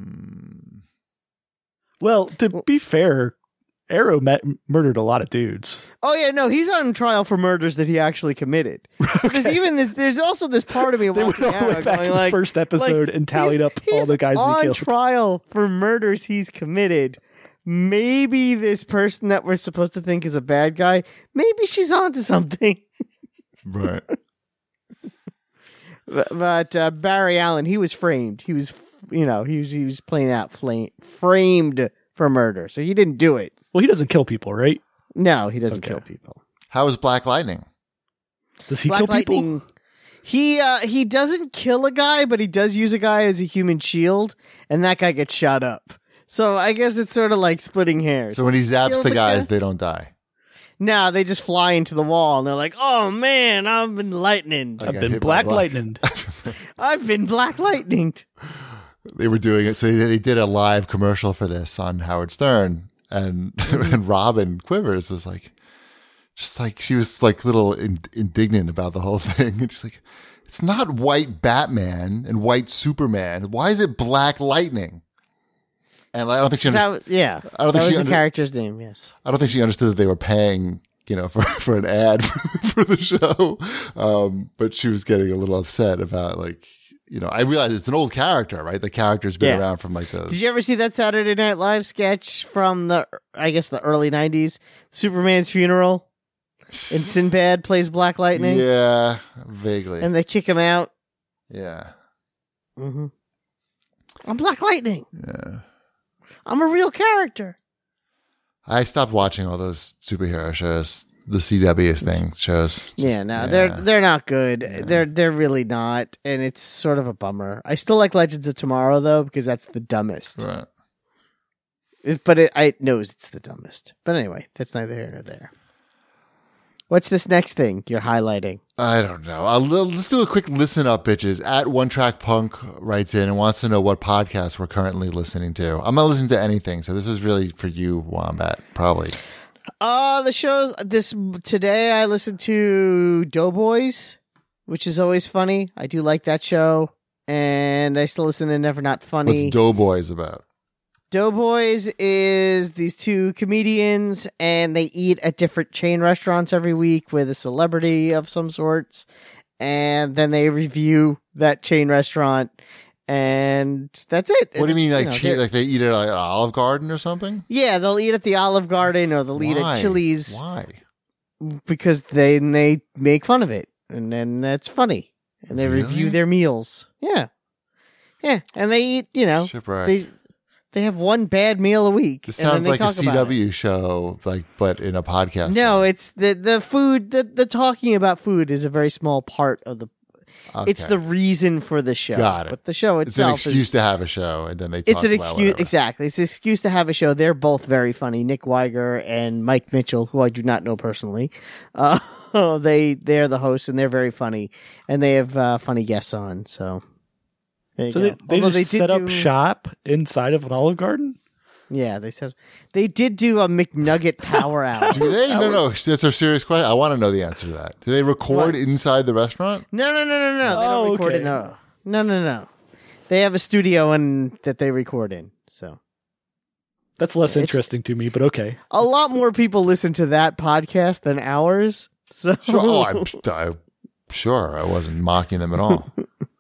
Speaker 3: Well, to be fair, Arrow murdered a lot of dudes.
Speaker 2: Oh yeah, no, he's on trial for murders that he actually committed. Okay. So there's also this part of me watching Arrow
Speaker 3: back to the first episode and tallied up all the guys that he killed.
Speaker 2: On trial for murders he's committed. Maybe this person that we're supposed to think is a bad guy, maybe she's onto something.
Speaker 1: Right.
Speaker 2: But Barry Allen, he was framed. He was playing out framed for murder. So he didn't do it.
Speaker 3: Well, he doesn't kill people, right?
Speaker 2: No, he doesn't kill people.
Speaker 1: How is Black Lightning?
Speaker 3: Does he kill people?
Speaker 2: He doesn't kill a guy, but he does use a guy as a human shield, and that guy gets shot up. So I guess it's sort of like splitting hairs.
Speaker 1: So when he zaps the guys, they don't die.
Speaker 2: No, they just fly into the wall, and they're like, "Oh man, I've been lightninged.
Speaker 3: I've been black lightninged.
Speaker 2: I've been black lightninged."
Speaker 1: They were doing it, so they did a live commercial for this on Howard Stern, and and Robin Quivers was like, she was like a little indignant about the whole thing, and she's like, "It's not white Batman and white Superman. Why is it Black Lightning?" And I don't think she understood.
Speaker 2: Yeah, I don't think that was the character's name. Yes,
Speaker 1: I don't think she understood that they were paying, for an ad for the show. But she was getting a little upset about I realize it's an old character, right? The character's been around from like the.
Speaker 2: Did you ever see that Saturday Night Live sketch from the early '90s, Superman's funeral, and Sinbad plays Black Lightning?
Speaker 1: Yeah, vaguely.
Speaker 2: And they kick him out.
Speaker 1: Yeah.
Speaker 2: Mm-hmm. I'm Black Lightning.
Speaker 1: Yeah.
Speaker 2: I'm a real character.
Speaker 1: I stopped watching all those superhero shows, the CW shows.
Speaker 2: They're not good. Yeah. They're really not, and it's sort of a bummer. I still like Legends of Tomorrow though, because that's the dumbest.
Speaker 1: Right.
Speaker 2: I knows it's the dumbest. But anyway, that's neither here nor there. What's this next thing you're highlighting?
Speaker 1: I don't know. Let's do a quick listen up, bitches. At One Track Punk writes in and wants to know what podcast we're currently listening to. I'm not listening to anything, so this is really for you, Wombat, probably.
Speaker 2: The shows today I listened to Doughboys, which is always funny. I do like that show, and I still listen to Never Not Funny.
Speaker 1: What's Doughboys about?
Speaker 2: Doughboys is these two comedians, and they eat at different chain restaurants every week with a celebrity of some sorts, and then they review that chain restaurant, and that's it.
Speaker 1: What do you mean, like they eat at an Olive Garden or something?
Speaker 2: Yeah, they'll eat at the Olive Garden, or they'll eat at Chili's.
Speaker 1: Why?
Speaker 2: Because they make fun of it, and then that's funny, and they review their meals. Yeah, and they eat.
Speaker 1: Shipwreck.
Speaker 2: They have one bad meal a week.
Speaker 1: It sounds like a CW show, but in a podcast.
Speaker 2: No, it's the food. The talking about food is a very small part of the. Okay. It's the reason for the show.
Speaker 1: Got it.
Speaker 2: But the show itself
Speaker 1: it's an excuse to have a show, and then they talk
Speaker 2: it's an excuse. Exactly, it's an excuse to have a show. They're both very funny. Nick Weiger and Mike Mitchell, who I do not know personally. They're the hosts, and they're very funny, and they have funny guests on. So
Speaker 3: they just set up shop inside of an Olive Garden.
Speaker 2: Yeah, they said they did do a McNugget power hour.
Speaker 1: Do they? No. That's a serious question. I want to know the answer to that. Do they record inside the restaurant?
Speaker 2: No. They don't record it. No. They have a studio that they record in. So
Speaker 3: that's less interesting to me, but okay.
Speaker 2: A lot more people listen to that podcast than ours. So
Speaker 1: I'm sure I wasn't mocking them at all.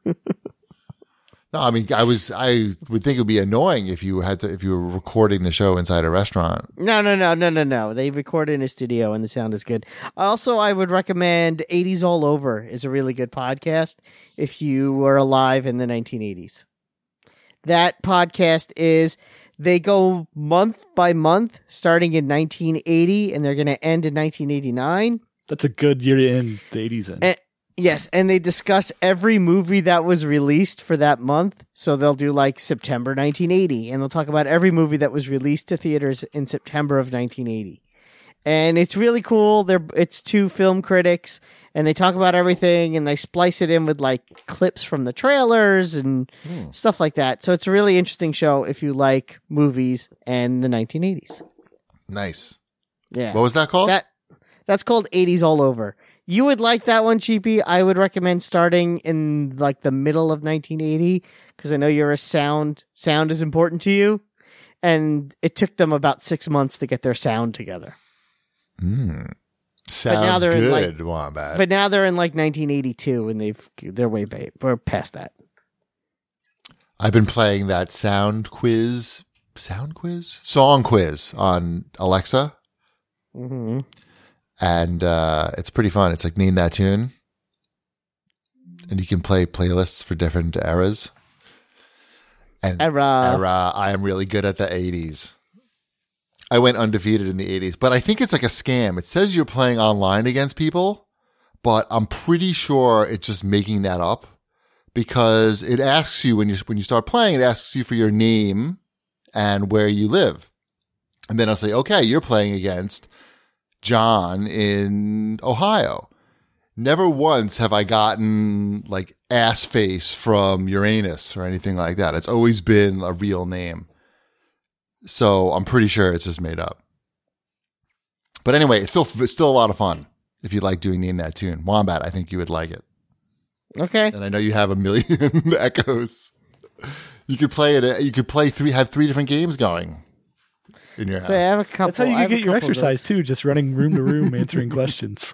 Speaker 1: No, I mean, I would think it would be annoying if you were recording the show inside a restaurant.
Speaker 2: No. They record in a studio and the sound is good. Also, I would recommend 80s All Over is a really good podcast if you were alive in the 1980s. That podcast they go month by month starting in 1980 and they're going to end in 1989.
Speaker 3: That's a good year to end the 80s in.
Speaker 2: Yes, and they discuss every movie that was released for that month. So they'll do like September 1980, and they'll talk about every movie that was released to theaters in September of 1980. And it's really cool. It's two film critics, and they talk about everything, and they splice it in with like clips from the trailers and stuff like that. So it's a really interesting show if you like movies and the 1980s.
Speaker 1: Nice.
Speaker 2: Yeah.
Speaker 1: What was that called?
Speaker 2: That's called 80s All Over. You would like that one, Cheapy. I would recommend starting in like the middle of 1980 because I know you're a sound is important to you, and it took them about 6 months to get their sound together.
Speaker 1: Sounds good, Wombat.
Speaker 2: But now they're in like 1982, and they're way past that.
Speaker 1: I've been playing that song quiz on Alexa.
Speaker 2: Mm-hmm.
Speaker 1: And it's pretty fun. It's like name that tune. And you can play playlists for different eras. And era. I am really good at the 80s. I went undefeated in the 80s. But I think it's like a scam. It says you're playing online against people. But I'm pretty sure it's just making that up. Because it asks you, when you start playing, it asks you for your name and where you live. And then I'll say, okay, you're playing against John in Ohio. Never once have I gotten like ass face from Uranus or anything like that. It's always been a real name. So I'm pretty sure it's just made up. But anyway, it's still a lot of fun if you like doing Name That Tune. Wombat, I think you would like it.
Speaker 2: Okay.
Speaker 1: And I know you have a million echoes. You could play it. You could have 3 different games going. In your house.
Speaker 2: I have a couple.
Speaker 3: That's how you can get your exercise too, just running room to room answering questions.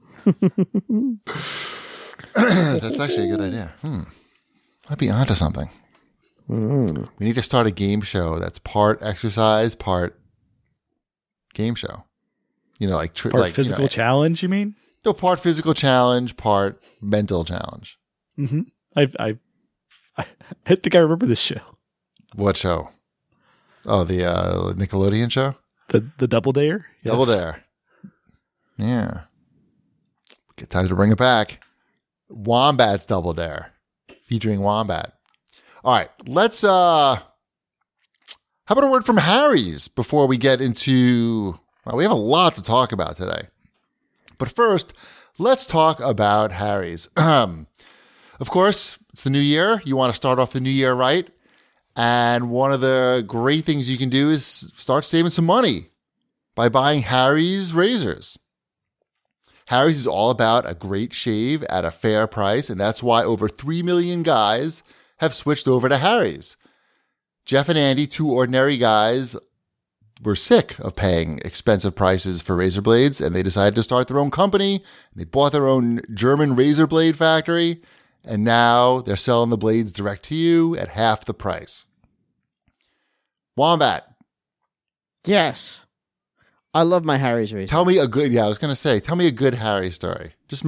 Speaker 1: That's actually a good idea. I'd be onto something. We need to start a game show that's part exercise, part game show. You know, like
Speaker 3: part physical challenge. You mean?
Speaker 1: No, part physical challenge, part mental challenge.
Speaker 3: Mm-hmm. I think I remember this show.
Speaker 1: What show? Oh, the Nickelodeon show?
Speaker 3: The Double Dare?
Speaker 1: Yes. Double Dare. Yeah. Good time to bring it back. Wombat's Double Dare. Featuring Wombat. All right. Let's, how about a word from Harry's before we get into, we have a lot to talk about today. But first, let's talk about Harry's. Of course, it's the new year. You want to start off the new year right. And one of the great things you can do is start saving some money by buying Harry's razors. Harry's is all about a great shave at a fair price, and that's why over 3 million guys have switched over to Harry's. Jeff and Andy, 2 ordinary guys, were sick of paying expensive prices for razor blades, and they decided to start their own company. They bought their own German razor blade factory, and now they're selling the blades direct to you at half the price. Wombat.
Speaker 2: Yes. I love my Harry's razor.
Speaker 1: Tell me a good, tell me a good Harry story. Just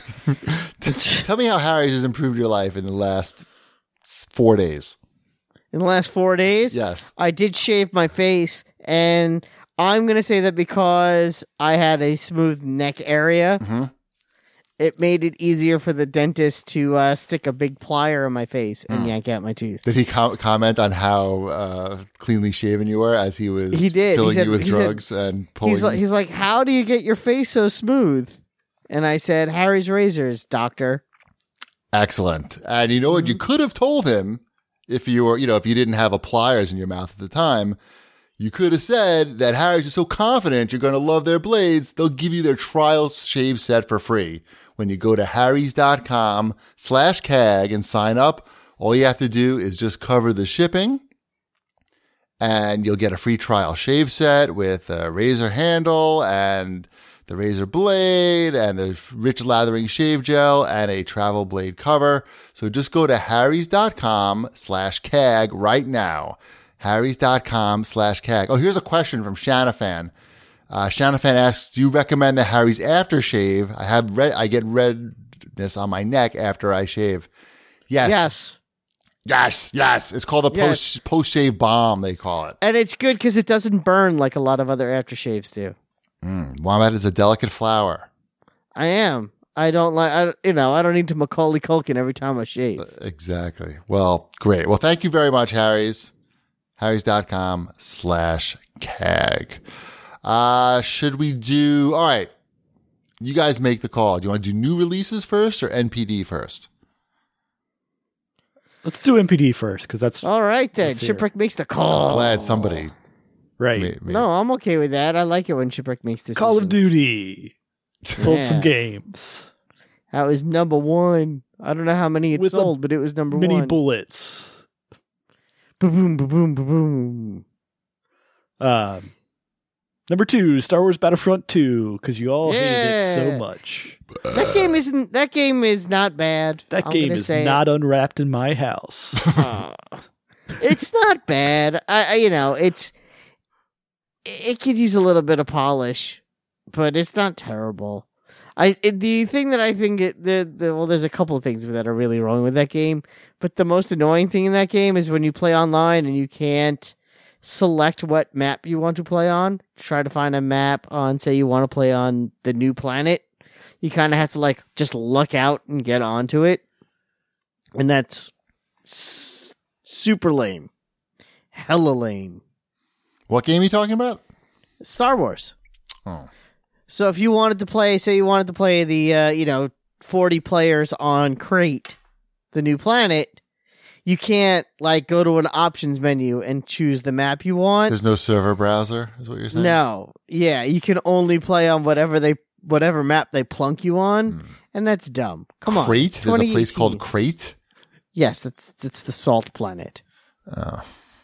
Speaker 1: tell me how Harry's has improved your life in the last 4 days.
Speaker 2: in the last 4 days.
Speaker 1: Yes.
Speaker 2: I did shave my face, and I'm going to say that because I had a smooth neck area, it made it easier for the dentist to stick a big plier in my face and yank out my tooth.
Speaker 1: Did he comment on how cleanly shaven you were as he was filling you with drugs and pulling?
Speaker 2: He's like, how do you get your face so smooth? And I said, Harry's razors, doctor.
Speaker 1: Excellent. And you know what? You could have told him if you were, if you didn't have pliers in your mouth at the time. You could have said that Harry's is so confident you're going to love their blades, they'll give you their trial shave set for free. When you go to harrys.com/CAG and sign up, all you have to do is just cover the shipping and you'll get a free trial shave set with a razor handle and the razor blade and the rich lathering shave gel and a travel blade cover. So just go to harrys.com/CAG right now. harrys.com/CAG. Oh, here's a question from Shanafan. Shanafan asks, do you recommend the Harry's aftershave? I get redness on my neck after I shave. Yes. It's called a post-shave balm, they call it.
Speaker 2: And it's good because it doesn't burn like a lot of other aftershaves do.
Speaker 1: Wombat is a delicate flower.
Speaker 2: I am. I don't need to Macaulay Culkin every time I shave.
Speaker 1: Exactly. Well, great. Well, thank you very much, Harry's. harrys.com/CAG. Should we do... All right. You guys make the call. Do you want to do new releases first or NPD first?
Speaker 3: Let's do NPD first, because that's...
Speaker 2: All right, then. Shipwreck makes the call.
Speaker 1: I'm glad somebody...
Speaker 3: Right.
Speaker 2: No, I'm okay with that. I like it when Shipwreck makes decisions.
Speaker 3: Call of Duty. Sold some games.
Speaker 2: That was number one. I don't know how many it sold, but it was number one.
Speaker 3: Mini bullets.
Speaker 2: Boom, boom, boom, boom, boom.
Speaker 3: Number 2, Star Wars Battlefront 2, because you all hated it so much.
Speaker 2: That game is not bad.
Speaker 3: That game is not unwrapped in my house.
Speaker 2: It's not bad. It could use a little bit of polish, but it's not terrible. The thing that I think there's a couple of things that are really wrong with that game, but the most annoying thing in that game is when you play online and you can't select what map you want to play on. Try to find a map on, say you want to play on the new planet. You kind of have to just luck out and get onto it. And that's super lame. Hella lame.
Speaker 1: What game are you talking about?
Speaker 2: Star Wars.
Speaker 1: Oh.
Speaker 2: So if you wanted to play, the 40 players on Crate, the new planet, you can't go to an options menu and choose the map you want.
Speaker 1: There's no server browser, is what you're saying?
Speaker 2: No. Yeah, you can only play on whatever map they plunk you on, and that's dumb. Come on.
Speaker 1: Crate? There's a place called Crate?
Speaker 2: Yes, that's the Salt Planet.
Speaker 1: Oh.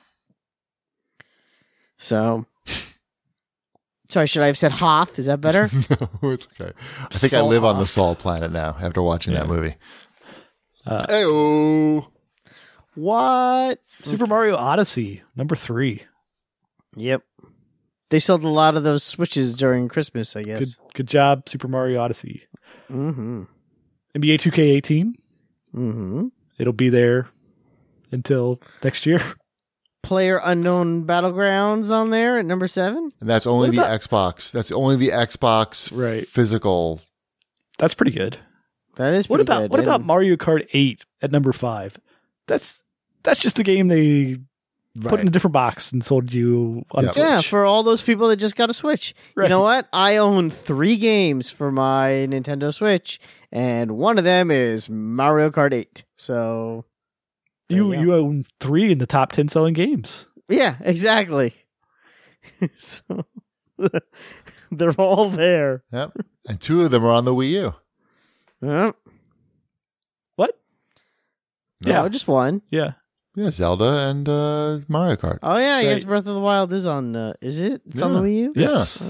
Speaker 2: So, sorry, should I have said Hoth? Is that better?
Speaker 1: No, it's okay. I think I live on the Salt Planet now after watching that movie. Hey-oh.
Speaker 2: What?
Speaker 3: Super Mario Odyssey, number 3.
Speaker 2: Yep. They sold a lot of those Switches during Christmas, I guess.
Speaker 3: Good job, Super Mario Odyssey.
Speaker 2: Mm-hmm.
Speaker 3: NBA 2K18.
Speaker 2: Mm-hmm.
Speaker 3: It'll be there until next year.
Speaker 2: Player Unknown Battlegrounds on there at number 7.
Speaker 1: And that's only the Xbox. That's only the Xbox physical.
Speaker 3: That's pretty good.
Speaker 2: That is pretty good.
Speaker 3: What about Mario Kart 8 at number 5? That's just a game they put in a different box and sold you on Switch.
Speaker 2: Yeah, for all those people that just got a Switch. Right. You know what? I own 3 games for my Nintendo Switch, and one of them is Mario Kart 8. So
Speaker 3: you own 3 in the top 10 selling games.
Speaker 2: Yeah, exactly. So they're all there.
Speaker 1: Yep. And 2 of them are on the Wii U.
Speaker 2: Yep.
Speaker 3: What?
Speaker 2: No, just one.
Speaker 3: Yeah.
Speaker 1: Yeah, Zelda and Mario Kart.
Speaker 2: Oh, yeah, I guess Breath of the Wild is on... is it? It's on the Wii U?
Speaker 3: Yes.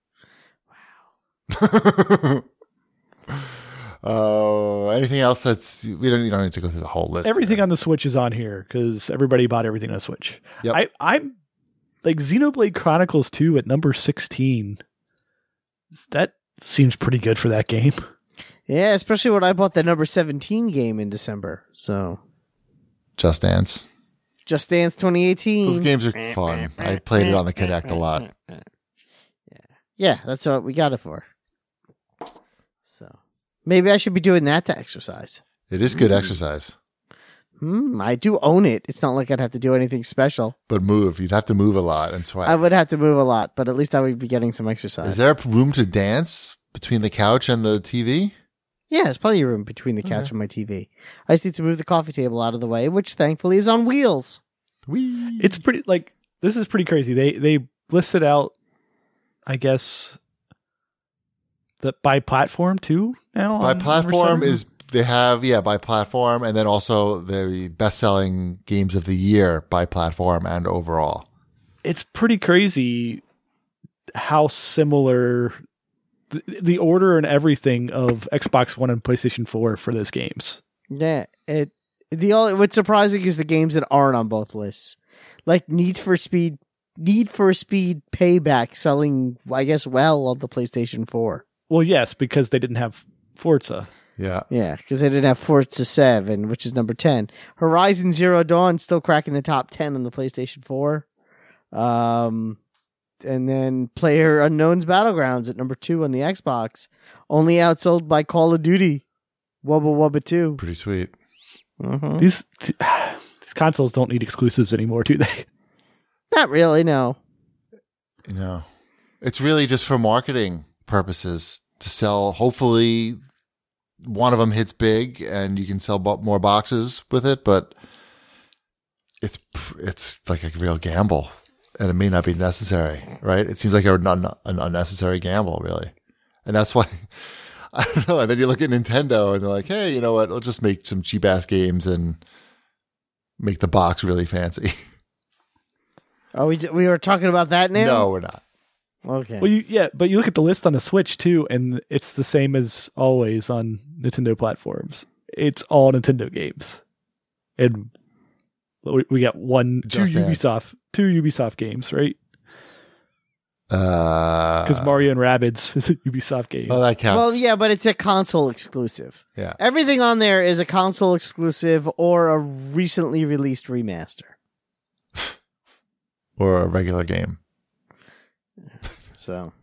Speaker 1: Wow. Anything else that's... You don't need to go through the whole list.
Speaker 3: Everything on the Switch is on here, because everybody bought everything on the Switch.
Speaker 1: Yep.
Speaker 3: I'm... Xenoblade Chronicles 2 at number 16. That seems pretty good for that game.
Speaker 2: Yeah, especially when I bought the number 17 game in December, so...
Speaker 1: Just Dance.
Speaker 2: Just Dance 2018.
Speaker 1: Those games are fun. I played it on the Kinect a lot.
Speaker 2: Yeah, that's what we got it for. So maybe I should be doing that to exercise.
Speaker 1: It is good exercise.
Speaker 2: I do own it. It's not like I'd have to do anything special.
Speaker 1: But move. You'd have to move a lot and sweat.
Speaker 2: I would have to move a lot, but at least I would be getting some exercise.
Speaker 1: Is there room to dance between the couch and the TV?
Speaker 2: Yeah, there's plenty of room between the couch and my TV. I just need to move the coffee table out of the way, which thankfully is on wheels.
Speaker 1: Whee!
Speaker 3: It's pretty, this is pretty crazy. They listed out, I guess, that by platform too now?
Speaker 1: By platform is, they have, by platform, and then also the best-selling games of the year by platform and overall.
Speaker 3: It's pretty crazy how similar the order and everything of Xbox One and PlayStation 4 for those games.
Speaker 2: Yeah, what's surprising is the games that aren't on both lists. Like Need for Speed Payback selling, I guess, well on the PlayStation 4.
Speaker 3: Well, yes, because they didn't have Forza.
Speaker 1: Yeah.
Speaker 2: Yeah, because they didn't have Forza 7, which is number 10. Horizon Zero Dawn still cracking the top 10 on the PlayStation 4. And then PlayerUnknown's Battlegrounds at number 2 on the Xbox. Only outsold by Call of Duty. Wubba Wubba 2.
Speaker 1: Pretty sweet.
Speaker 2: Mm-hmm.
Speaker 3: These consoles don't need exclusives anymore, do they?
Speaker 2: Not really, no.
Speaker 1: No. It's really just for marketing purposes to sell. Hopefully one of them hits big and you can sell more boxes with it, but it's like a real gamble. And it may not be necessary, right? It seems like an unnecessary gamble, really. And that's why, I don't know. And then you look at Nintendo and they're like, hey, you know what? We'll just make some cheap-ass games and make the box really fancy.
Speaker 2: Oh, we were talking about that now?
Speaker 1: No, we're not.
Speaker 2: Okay.
Speaker 3: Well, but you look at the list on the Switch, too, and it's the same as always on Nintendo platforms. It's all Nintendo games. And we got two Ubisoft games, right? Because Mario and Rabbids is a Ubisoft game.
Speaker 1: Oh, that counts.
Speaker 2: Well, yeah, but it's a console exclusive.
Speaker 1: Yeah.
Speaker 2: Everything on there is a console exclusive or a recently released remaster.
Speaker 1: Or a regular game.
Speaker 2: So.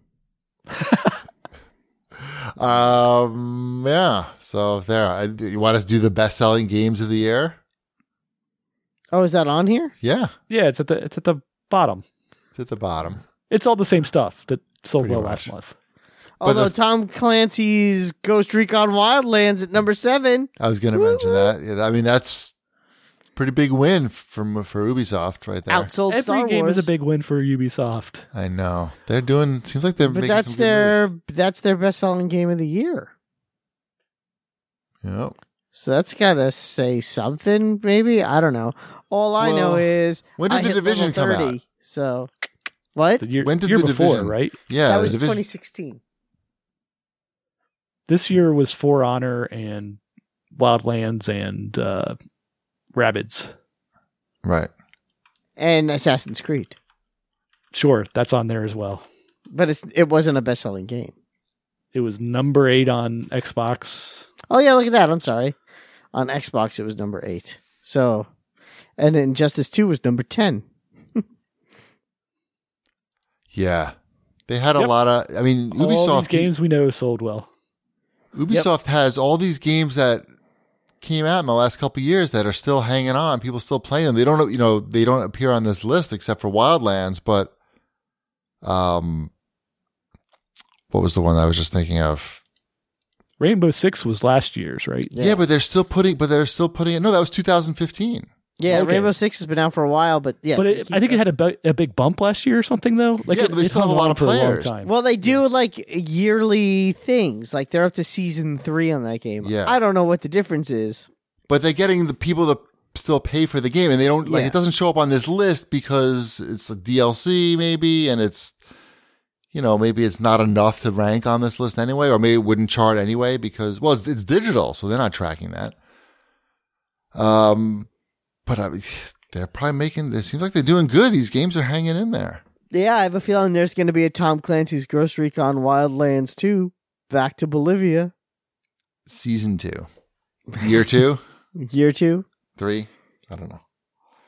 Speaker 1: Yeah. So there. You want us to do the best-selling games of the year?
Speaker 2: Oh, is that on here?
Speaker 1: Yeah.
Speaker 3: Yeah, it's at the bottom.
Speaker 1: It's at the bottom.
Speaker 3: It's all the same stuff that sold
Speaker 1: Pretty
Speaker 3: well
Speaker 1: much.
Speaker 3: last month.
Speaker 2: Although Tom Clancy's Ghost Recon Wildlands at number 7.
Speaker 1: I was going to mention that. Yeah, I mean, that's a pretty big win for Ubisoft right there.
Speaker 2: Outsold
Speaker 3: Every
Speaker 2: Star
Speaker 3: game
Speaker 2: Wars.
Speaker 3: is a big win for Ubisoft.
Speaker 1: I know. They're doing, seems like they're
Speaker 2: But
Speaker 1: making
Speaker 2: that's
Speaker 1: some good moves.
Speaker 2: that's their best-selling game of the year.
Speaker 1: Yep.
Speaker 2: So that's got to say something, maybe? I don't know. All I know is
Speaker 1: when did
Speaker 2: I
Speaker 1: the
Speaker 2: hit
Speaker 1: Division
Speaker 2: level
Speaker 1: come
Speaker 2: 30,
Speaker 1: out?
Speaker 2: So, what?
Speaker 1: When did
Speaker 3: year
Speaker 1: the
Speaker 3: before,
Speaker 1: Division?
Speaker 3: right?
Speaker 1: Yeah.
Speaker 2: That
Speaker 1: the
Speaker 2: was
Speaker 1: Division.
Speaker 2: 2016.
Speaker 3: This year was For Honor and Wildlands and Rabbids.
Speaker 1: Right.
Speaker 2: And Assassin's Creed.
Speaker 3: Sure, that's on there as well.
Speaker 2: But it wasn't a best-selling game.
Speaker 3: It was number 8 on Xbox.
Speaker 2: Oh, yeah, look at that. I'm sorry. On Xbox, it was number 8. So, and Injustice 2 was number 10.
Speaker 1: Yeah. They had a lot of, I mean,
Speaker 3: All
Speaker 1: Ubisoft
Speaker 3: these games we know sold well.
Speaker 1: Ubisoft has all these games that came out in the last couple of years that are still hanging on. People still play them. They don't, they don't appear on this list except for Wildlands, but what was the one I was just thinking of?
Speaker 3: Rainbow Six was last year's, right?
Speaker 1: Yeah, but they're still putting it. No, that was 2015.
Speaker 2: Yeah,
Speaker 3: Okay.
Speaker 2: Rainbow Six has been out for a while, but yes.
Speaker 3: But I think it had a big bump last year or something, though. Like
Speaker 1: Yeah, but they
Speaker 3: it's
Speaker 1: still have
Speaker 3: been
Speaker 1: a lot
Speaker 3: on
Speaker 1: of
Speaker 3: for
Speaker 1: players.
Speaker 3: A long time.
Speaker 2: Well, they do like yearly things. Like they're up to season 3 on that game.
Speaker 1: Yeah.
Speaker 2: I don't know what the difference is.
Speaker 1: But they're getting the people to still pay for the game, and they don't like it doesn't show up on this list because it's a DLC maybe, and it's maybe it's not enough to rank on this list anyway, or maybe it wouldn't chart anyway because it's digital, so they're not tracking that. But they're probably making. It seems like they're doing good. These games are hanging in there.
Speaker 2: Yeah, I have a feeling there's going to be a Tom Clancy's Ghost Recon Wildlands 2, Back to Bolivia.
Speaker 1: Season 2, year 2,
Speaker 2: Year 2.
Speaker 1: 3. I don't know.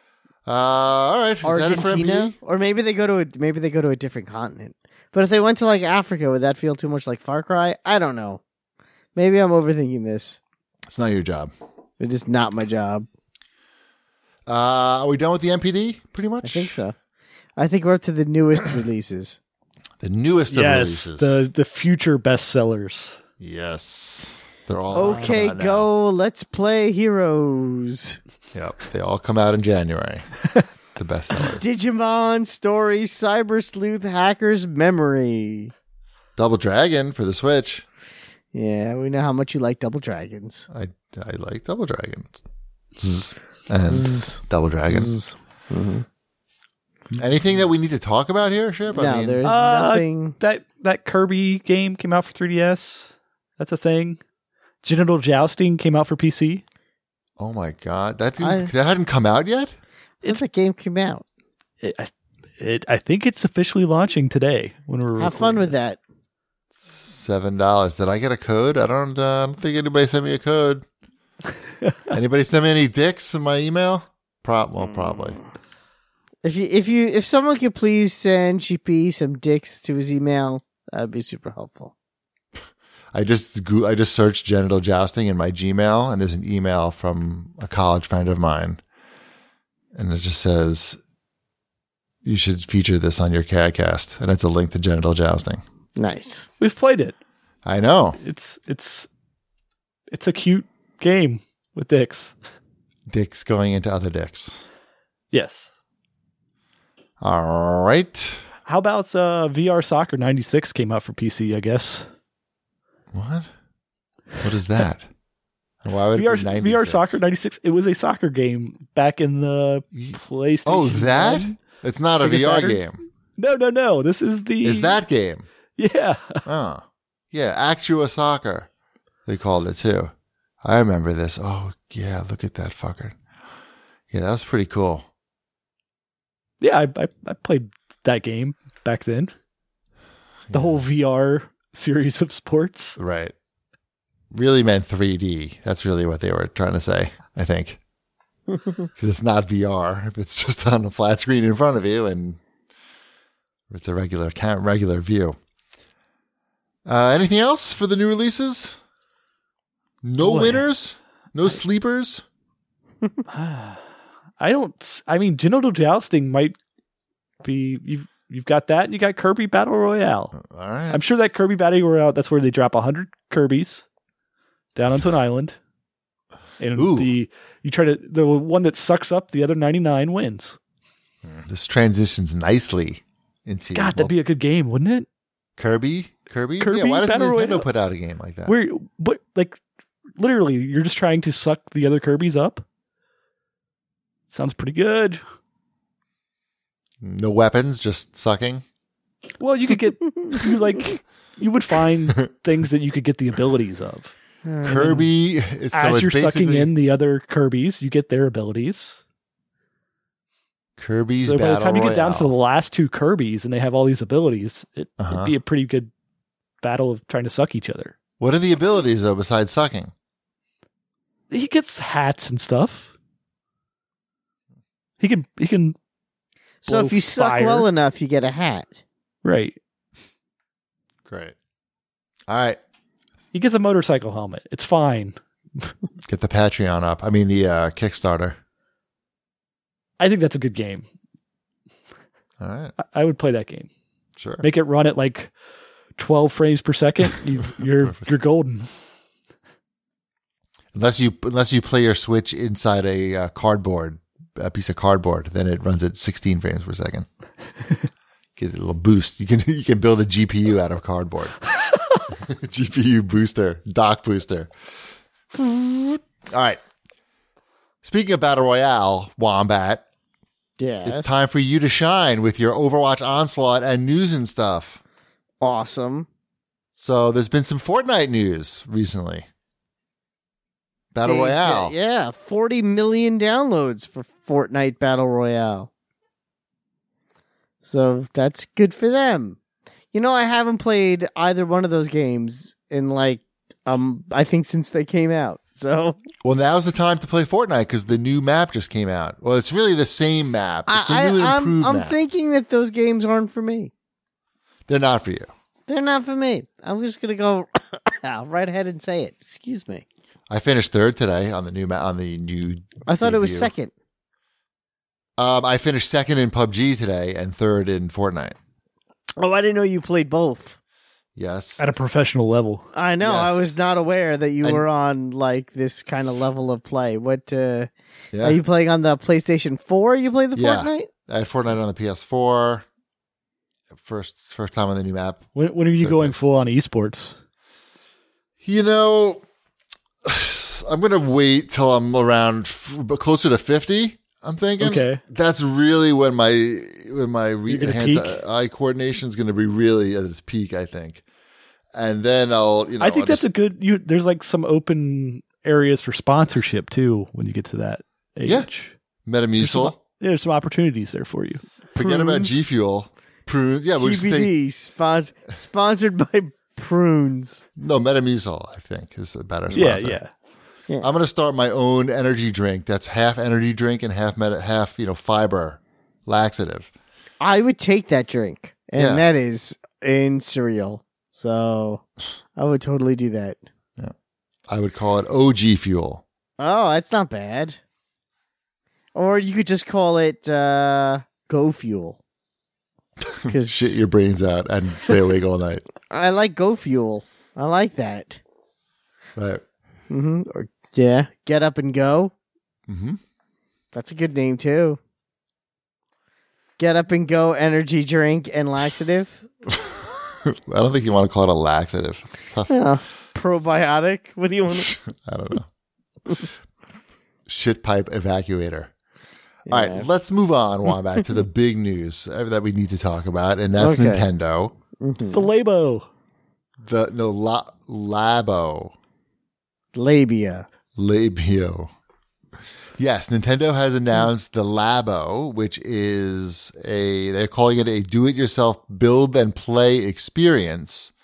Speaker 1: All right. Is
Speaker 2: Argentina,
Speaker 1: that it for
Speaker 2: or maybe they go to a different continent. But if they went to like Africa, would that feel too much like Far Cry? I don't know. Maybe I'm overthinking this.
Speaker 1: It's not your job.
Speaker 2: It is not my job.
Speaker 1: Are we done with the NPD? Pretty much.
Speaker 2: I think so. I think we're up to the newest releases.
Speaker 1: The newest of releases.
Speaker 3: The future bestsellers.
Speaker 1: Yes. They're all
Speaker 2: okay, go. Let's play Heroes.
Speaker 1: Yep. They all come out in January. The bestsellers.
Speaker 2: Digimon Story Cyber Sleuth Hacker's Memory.
Speaker 1: Double Dragon for the Switch.
Speaker 2: Yeah, we know how much you like Double Dragons.
Speaker 1: I like Double Dragons. And Double Dragons. Mm-hmm. Anything that we need to talk about here, Ship?
Speaker 2: No, there's nothing.
Speaker 3: That Kirby game came out for 3DS. That's a thing. Genital Jousting came out for PC.
Speaker 1: Oh my god, that hadn't come out yet.
Speaker 2: That game came out.
Speaker 3: I think it's officially launching today. When we're
Speaker 2: have fun with that.
Speaker 1: $7. Did I get a code? I don't think anybody sent me a code. Anybody send me any dicks in my email? Probably.
Speaker 2: If someone could please send GP some dicks to his email, that'd be super helpful.
Speaker 1: I just searched genital jousting in my Gmail, and there's an email from a college friend of mine, and it just says you should feature this on your CADcast, and it's a link to genital jousting.
Speaker 2: Nice.
Speaker 3: We've played it.
Speaker 1: I know.
Speaker 3: It's a cute game with dicks.
Speaker 1: Dicks going into other dicks.
Speaker 3: Yes.
Speaker 1: All right.
Speaker 3: How about VR Soccer 96 came out for PC, I guess.
Speaker 1: What is that? Why would
Speaker 3: VR Soccer 96? It was a soccer game back in the PlayStation.
Speaker 1: Oh, that?
Speaker 3: 1.
Speaker 1: It's not a VR
Speaker 3: Saturn?
Speaker 1: game.
Speaker 3: No. This is the...
Speaker 1: Is that game?
Speaker 3: Yeah.
Speaker 1: Oh. Yeah, Actua Soccer. They called it too. I remember this. Oh, yeah, look at that fucker. Yeah, that was pretty cool.
Speaker 3: Yeah, I played that game back then. The whole VR series of sports.
Speaker 1: Right. Really meant 3D. That's really what they were trying to say, I think. Because it's not VR. If it's just on a flat screen in front of you and it's a regular view. Anything else for the new releases? No winners? No sleepers?
Speaker 3: I mean, Genital Jousting might be... You've got that, and you got Kirby Battle Royale.
Speaker 1: All right.
Speaker 3: I'm sure that Kirby Battle Royale, that's where they drop 100 Kirbys down onto an island. And the one that sucks up the other 99 wins.
Speaker 1: This transitions nicely into...
Speaker 3: God, that'd be a good game, wouldn't it?
Speaker 1: Kirby? Yeah, why doesn't Nintendo put out a game like that?
Speaker 3: But like, literally, you're just trying to suck the other Kirbys up? Sounds pretty good.
Speaker 1: No weapons, just sucking?
Speaker 3: Well, you could get... you would find things that you could get the abilities of.
Speaker 1: Kirby...
Speaker 3: As you're sucking in the other Kirbys, you get their abilities.
Speaker 1: Kirby's
Speaker 3: So by the time you get
Speaker 1: Royale.
Speaker 3: down to the last two Kirbys and they have all these abilities, it'd be a pretty good battle of trying to suck each other.
Speaker 1: What are the abilities, though, besides sucking?
Speaker 3: He gets hats and stuff. He can
Speaker 2: So if you suck well enough, you get a hat.
Speaker 3: Right.
Speaker 1: Great. All right.
Speaker 3: He gets a motorcycle helmet. It's fine.
Speaker 1: Get the Patreon up. I mean, the Kickstarter.
Speaker 3: I think that's a good game.
Speaker 1: All right.
Speaker 3: I would play that game.
Speaker 1: Sure.
Speaker 3: Make it run at like 12 frames per second. You're golden.
Speaker 1: Unless you play your Switch inside a piece of cardboard, then it runs at 16 frames per second. Get a little boost. You can build a GPU out of cardboard. GPU booster, dock booster. All right. Speaking of Battle Royale, Wombat,
Speaker 2: Yes.
Speaker 1: it's time for you to shine with your Overwatch Onslaught and news and stuff.
Speaker 2: Awesome.
Speaker 1: So there's been some Fortnite news recently. Battle Royale.
Speaker 2: Yeah, 40 million downloads for Fortnite Battle Royale. So that's good for them. You know, I haven't played either one of those games in I think since they came out. So,
Speaker 1: well, now's the time to play Fortnite because the new map just came out. Well, it's really the same map. It's a new and improved map.
Speaker 2: I'm thinking that those games aren't for me.
Speaker 1: They're not for you.
Speaker 2: They're not for me. I'm just gonna go right ahead and say it. Excuse me.
Speaker 1: I finished third today on the new map. On the new.
Speaker 2: I thought it was second.
Speaker 1: I finished second in PUBG today and third in Fortnite.
Speaker 2: Oh, I didn't know you played both.
Speaker 1: Yes.
Speaker 3: At a professional level.
Speaker 2: I know.
Speaker 1: Yes.
Speaker 2: I was not aware that you were on like this kind of level of play. What are you playing on the PlayStation 4? You play the Fortnite?
Speaker 1: I had Fortnite on the PS4. First time on the new map.
Speaker 3: When are you going full on esports?
Speaker 1: You know, I'm going to wait till I'm around closer to 50. I'm thinking.
Speaker 3: Okay.
Speaker 1: That's really when my hand-to-eye coordination is going to be really at its peak, I think. And then
Speaker 3: I think that's a good. There's like some open areas for sponsorship too when you get to that age.
Speaker 1: Yeah. Metamucil.
Speaker 3: There's some opportunities there for you.
Speaker 1: Forget about G Fuel. Prunes. Yeah, we're
Speaker 2: GBD sponsored by Prunes.
Speaker 1: No, Metamucil, I think, is a better sponsor.
Speaker 3: Yeah.
Speaker 1: I'm going to start my own energy drink. That's half energy drink and half fiber laxative.
Speaker 2: I would take that drink, and that is in cereal. So I would totally do that.
Speaker 1: Yeah, I would call it OG Fuel.
Speaker 2: Oh, that's not bad. Or you could just call it Go Fuel.
Speaker 1: Shit your brains out and stay awake all night.
Speaker 2: I like Go Fuel. I like that.
Speaker 1: Right.
Speaker 2: Mm-hmm. Or, Get Up and Go.
Speaker 1: Mm-hmm.
Speaker 2: That's a good name too. Get Up and Go energy drink and laxative.
Speaker 1: I don't think you want to call it a laxative. It's tough.
Speaker 2: Yeah. Probiotic. What do you want to...
Speaker 1: I don't know. Shit pipe evacuator. Yeah. All right, let's move on, Wombat, to the big news that we need to talk about, and that's Nintendo.
Speaker 2: Mm-hmm.
Speaker 3: The Labo.
Speaker 1: Labo.
Speaker 2: Labio.
Speaker 1: Yes, Nintendo has announced the Labo, which is they're calling it a do-it-yourself build and play experience.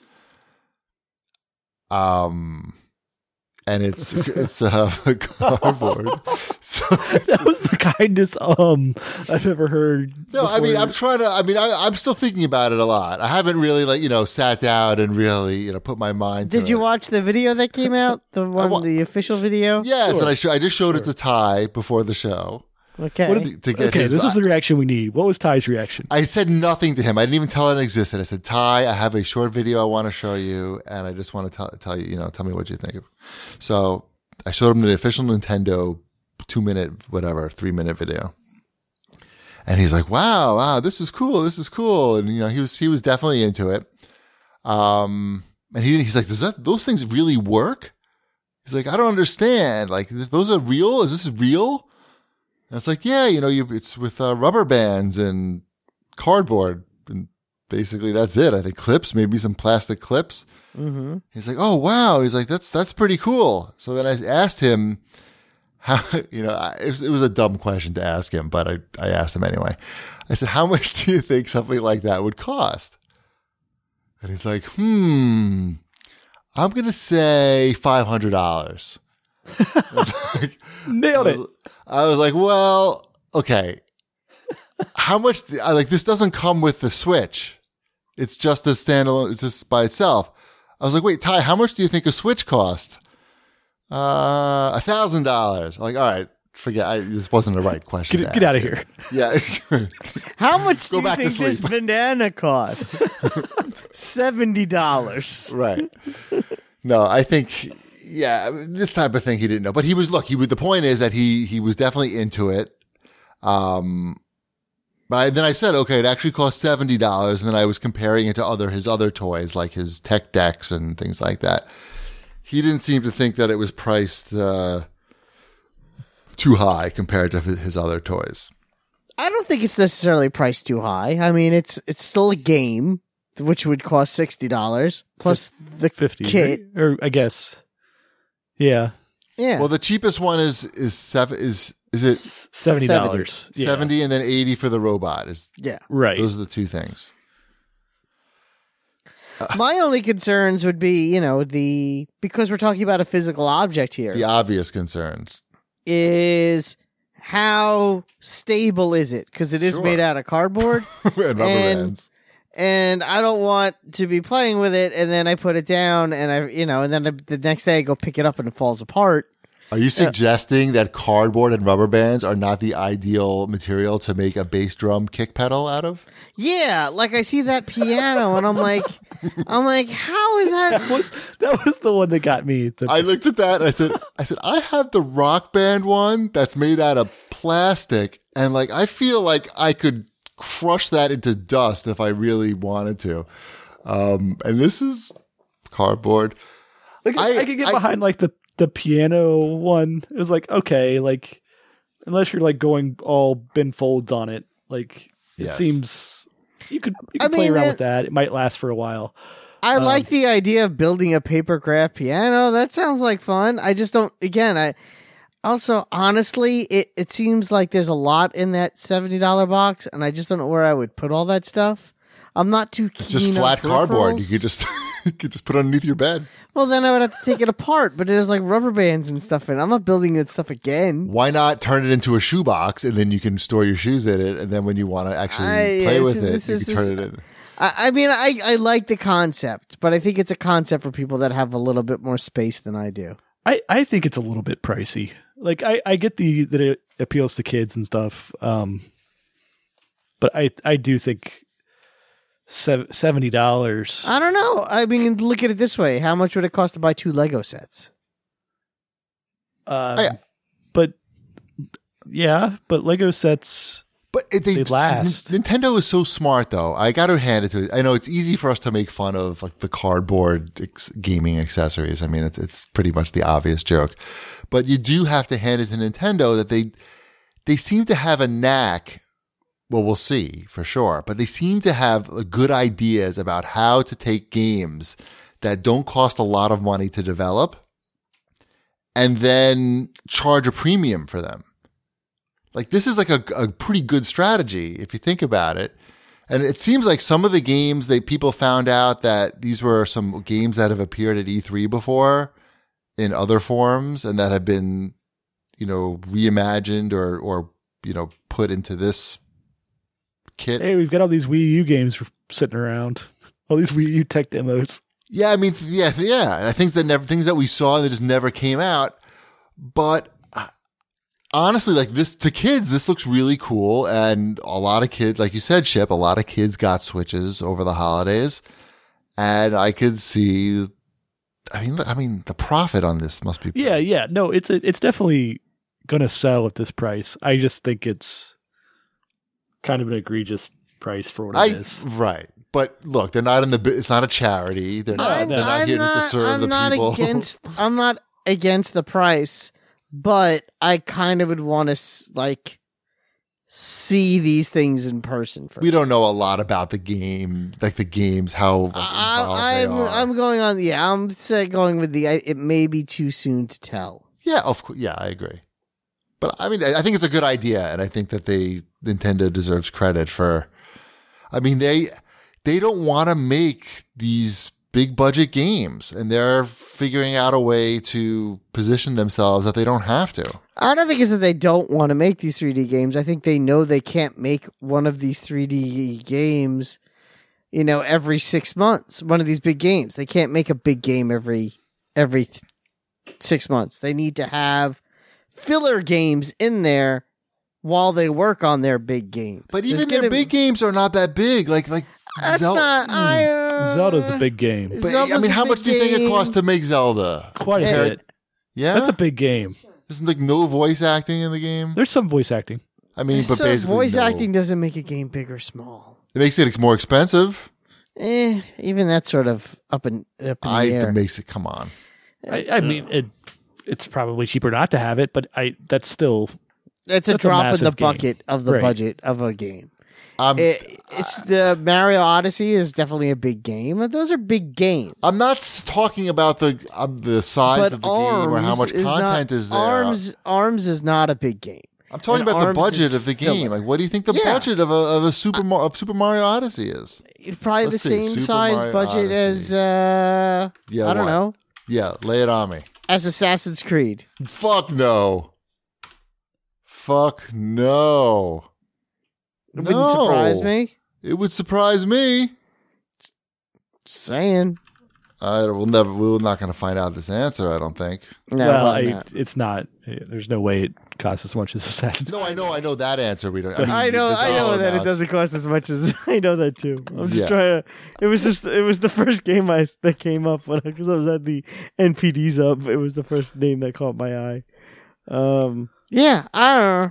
Speaker 1: And it's a cardboard. So
Speaker 3: that was the kindest I've ever heard.
Speaker 1: No, before. I mean, I'm still thinking about it a lot. I haven't really sat down and really put my mind.
Speaker 2: Did you watch the video that came out? The official video?
Speaker 1: Yes, sure. And I just showed it to Ty before the show.
Speaker 2: Okay.
Speaker 3: This is the reaction we need. What was Ty's reaction?
Speaker 1: I said nothing to him. I didn't even tell it existed. I said, Ty, I have a short video I want to show you, and I just want to tell you, tell me what you think. So I showed him the official Nintendo 2-minute, 3-minute video. And he's like, wow, this is cool. And, he was definitely into it. And he's like, those things really work? He's like, I don't understand. Like, those are real? Is this real? And it's like, yeah, it's with rubber bands and cardboard, and basically that's it. I think clips, maybe some plastic clips.
Speaker 2: Mm-hmm.
Speaker 1: He's like, oh wow. He's like, that's pretty cool. So then I asked him how, it was a dumb question to ask him, but I asked him anyway. I said, how much do you think something like that would cost? And he's like, I'm gonna say $500.
Speaker 3: Nailed it.
Speaker 1: I was like, well, okay. How much? This doesn't come with the Switch. It's just a standalone. It's just by itself. I was like, wait, Ty, how much do you think a Switch costs? $1,000. Like, all right, forget. This wasn't the right question.
Speaker 3: Get out of here.
Speaker 1: Yeah.
Speaker 2: How much do you think this banana costs? $70.
Speaker 1: Right. No, I think. Yeah, this type of thing he didn't know, but the point is that he was definitely into it. But then I said, okay, it actually cost $70, and then I was comparing it to his other toys, like his tech decks and things like that. He didn't seem to think that it was priced too high compared to his other toys.
Speaker 2: I don't think it's necessarily priced too high. I mean, it's still a game, which would cost $60 plus the
Speaker 3: 50
Speaker 2: kit,
Speaker 3: or I guess. Yeah.
Speaker 1: Well, the cheapest one is $70?
Speaker 3: Yeah.
Speaker 1: 70 and then 80 for the robot.
Speaker 3: Right.
Speaker 1: Those are the two things.
Speaker 2: My only concerns would be, because we're talking about a physical object here.
Speaker 1: The obvious concerns
Speaker 2: is how stable is it? Because it is made out of cardboard
Speaker 1: and rubber bands.
Speaker 2: And I don't want to be playing with it, and then I put it down, and the next day I go pick it up and it falls apart.
Speaker 1: Are you suggesting that cardboard and rubber bands are not the ideal material to make a bass drum kick pedal out of?
Speaker 2: Yeah, like I see that piano, and I'm like, how is that?
Speaker 3: That was the one that got me.
Speaker 1: I looked at that and I said, I have the Rock Band one that's made out of plastic, and like I feel like I could crush that into dust if I really wanted to. And this is cardboard.
Speaker 3: Like I could get behind like the piano one. It was like, okay, like unless you're like going all bin folds on it, like it seems you could play around with that. It might last for a while.
Speaker 2: I like the idea of building a paper craft piano. That sounds like fun. I just don't, also, honestly, it seems like there's a lot in that $70 box, and I just don't know where I would put all that stuff. I'm not too keen.
Speaker 1: It's just flat cardboard. You could just put it underneath your bed.
Speaker 2: Well, then I would have to take it apart, but there's like rubber bands and stuff in it. I'm not building that stuff again.
Speaker 1: Why not turn it into a shoebox, and then you can store your shoes in it, and then when you want to actually play with it, you can turn it in.
Speaker 2: I like the concept, but I think it's a concept for people that have a little bit more space than I do.
Speaker 3: I think it's a little bit pricey. Like I get that it appeals to kids and stuff, but I do think $70.
Speaker 2: I don't know. I mean, look at it this way: how much would it cost to buy 2 Lego sets?
Speaker 3: But Lego sets.
Speaker 1: But they last. Nintendo is so smart, though. I got to hand it to it. I know it's easy for us to make fun of like the cardboard gaming accessories. I mean, it's pretty much the obvious joke. But you do have to hand it to Nintendo that they seem to have a knack. Well, we'll see for sure. But they seem to have good ideas about how to take games that don't cost a lot of money to develop and then charge a premium for them. Like, this is like a pretty good strategy if you think about it. And it seems like some of the games people found out that these were some games that have appeared at E3 before in other forms and that have been, reimagined or put into this kit.
Speaker 3: Hey, we've got all these Wii U games sitting around. All these Wii U tech demos.
Speaker 1: Yeah, I mean, yeah. I think things that we saw that just never came out. But honestly, like this to kids, this looks really cool. And a lot of kids, like you said, Chip, a lot of kids got Switches over the holidays. And I could see, I mean, the profit on this must be.
Speaker 3: Yeah. No, it's definitely going to sell at this price. I just think it's kind of an egregious price for what it is.
Speaker 1: Right. But look, they're not it's not a charity. They're not here to serve the people.
Speaker 2: I'm not against the price, but I kind of would want to see these things in person first.
Speaker 1: We don't know a lot about the game, like the games, how involved they are.
Speaker 2: I'm going on. Yeah, I'm going with it may be too soon to tell.
Speaker 1: Yeah, of course. Yeah, I agree. But I mean, I think it's a good idea, and I think that Nintendo deserves credit for. I mean, they don't want to make these big budget games, and they're figuring out a way to position themselves that they don't have to.
Speaker 2: I don't think it's that they don't want to make these 3D games. I think they know they can't make one of these 3D games, every 6 months. One of these big games. They can't make a big game every 6 months. They need to have filler games in there while they work on their big game.
Speaker 1: But even their big games are not that big. Like
Speaker 2: that's not.
Speaker 3: Zelda's a big game.
Speaker 1: But I mean, how much do you think it costs to make Zelda?
Speaker 3: Quite a bit.
Speaker 1: Yeah,
Speaker 3: that's a big game.
Speaker 1: There's like no voice acting in the game.
Speaker 3: There's some voice acting.
Speaker 1: I mean, but basically,
Speaker 2: voice acting doesn't make a game big or small.
Speaker 1: It makes it more expensive.
Speaker 2: Even that's sort of up in the air.
Speaker 1: It makes it. Come on.
Speaker 3: I mean, it's probably cheaper not to have it, but that's still.
Speaker 2: It's a drop in the bucket of the budget of a game. It's the Mario Odyssey is definitely a big game. Those are big games.
Speaker 1: I'm not talking about the size of the game or how much content is there.
Speaker 2: Arms is not a big game.
Speaker 1: I'm talking about the budget of the game. Like, what do you think the budget of a Super Mario Odyssey is?
Speaker 2: Probably the same size budget as I don't know.
Speaker 1: Yeah, lay it on me.
Speaker 2: As Assassin's Creed.
Speaker 1: Fuck no. Fuck no.
Speaker 2: It wouldn't surprise me.
Speaker 1: It would surprise me.
Speaker 2: Just saying.
Speaker 1: We're not going to find out this answer, I don't think.
Speaker 2: No,
Speaker 3: well, it's not. There's no way it costs as much as Assassin's Creed.
Speaker 1: No, I know that answer. We don't.
Speaker 2: I know that it doesn't cost as much as I know that too. I'm just trying to. It was the first game that came up because I was at the NPDs up. It was the first name that caught my eye. Yeah, I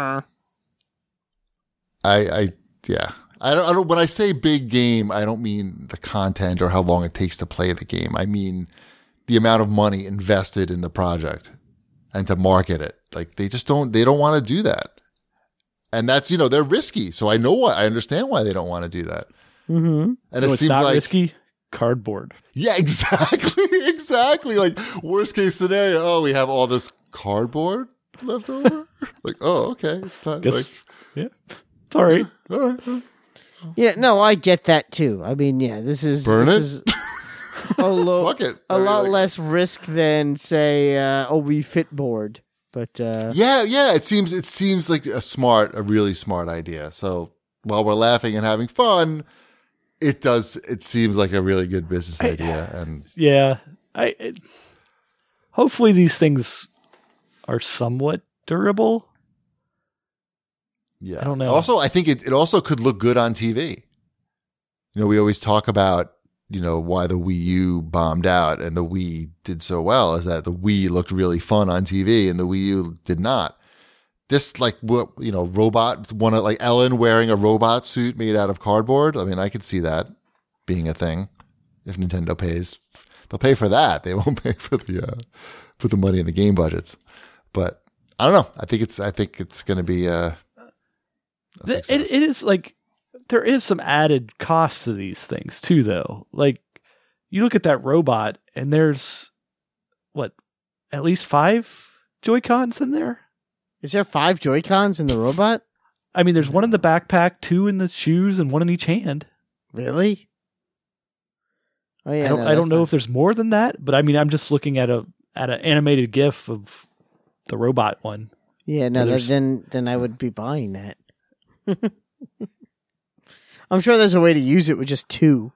Speaker 2: don't.
Speaker 1: When I say big game, I don't mean the content or how long it takes to play the game. I mean the amount of money invested in the project and to market it. Like they don't want to do that. And that's, they're risky. So I understand why they don't want to do that.
Speaker 2: Mm-hmm.
Speaker 1: And it seems
Speaker 3: not
Speaker 1: like
Speaker 3: risky. Cardboard.
Speaker 1: Yeah, exactly. Like worst case scenario. Oh, we have all this cardboard left over. Like, oh, okay. It's time.
Speaker 3: Yeah. It's all right.
Speaker 1: All right.
Speaker 2: Yeah, no, I get that too. I mean, yeah, this is a lot less risk than say Wii Fit board. But
Speaker 1: yeah, it seems like a really smart idea. So while we're laughing and having fun, it seems like a really good business idea. And
Speaker 3: yeah, hopefully these things are somewhat durable.
Speaker 1: Yeah.
Speaker 3: I don't know.
Speaker 1: Also, I think it also could look good on TV. We always talk about, why the Wii U bombed out and the Wii did so well is that the Wii looked really fun on TV and the Wii U did not. This robot, like Ellen wearing a robot suit made out of cardboard. I mean, I could see that being a thing if Nintendo pays. They'll pay for that. They won't pay for the money in the game budgets. But I don't know. I think it's going to be it
Speaker 3: is like there is some added cost to these things too, though. Like you look at that robot and there's at least 5 Joy-Cons in there.
Speaker 2: Is there 5 Joy-Cons in the robot?
Speaker 3: I mean, there's one in the backpack, 2 in the shoes, and 1 in each hand.
Speaker 2: Really? Oh yeah.
Speaker 3: I don't know if there's more than that, but I mean, I'm just looking at an animated GIF of the robot one.
Speaker 2: Yeah, no, then I would be buying that. I'm sure there's a way to use it with just 2.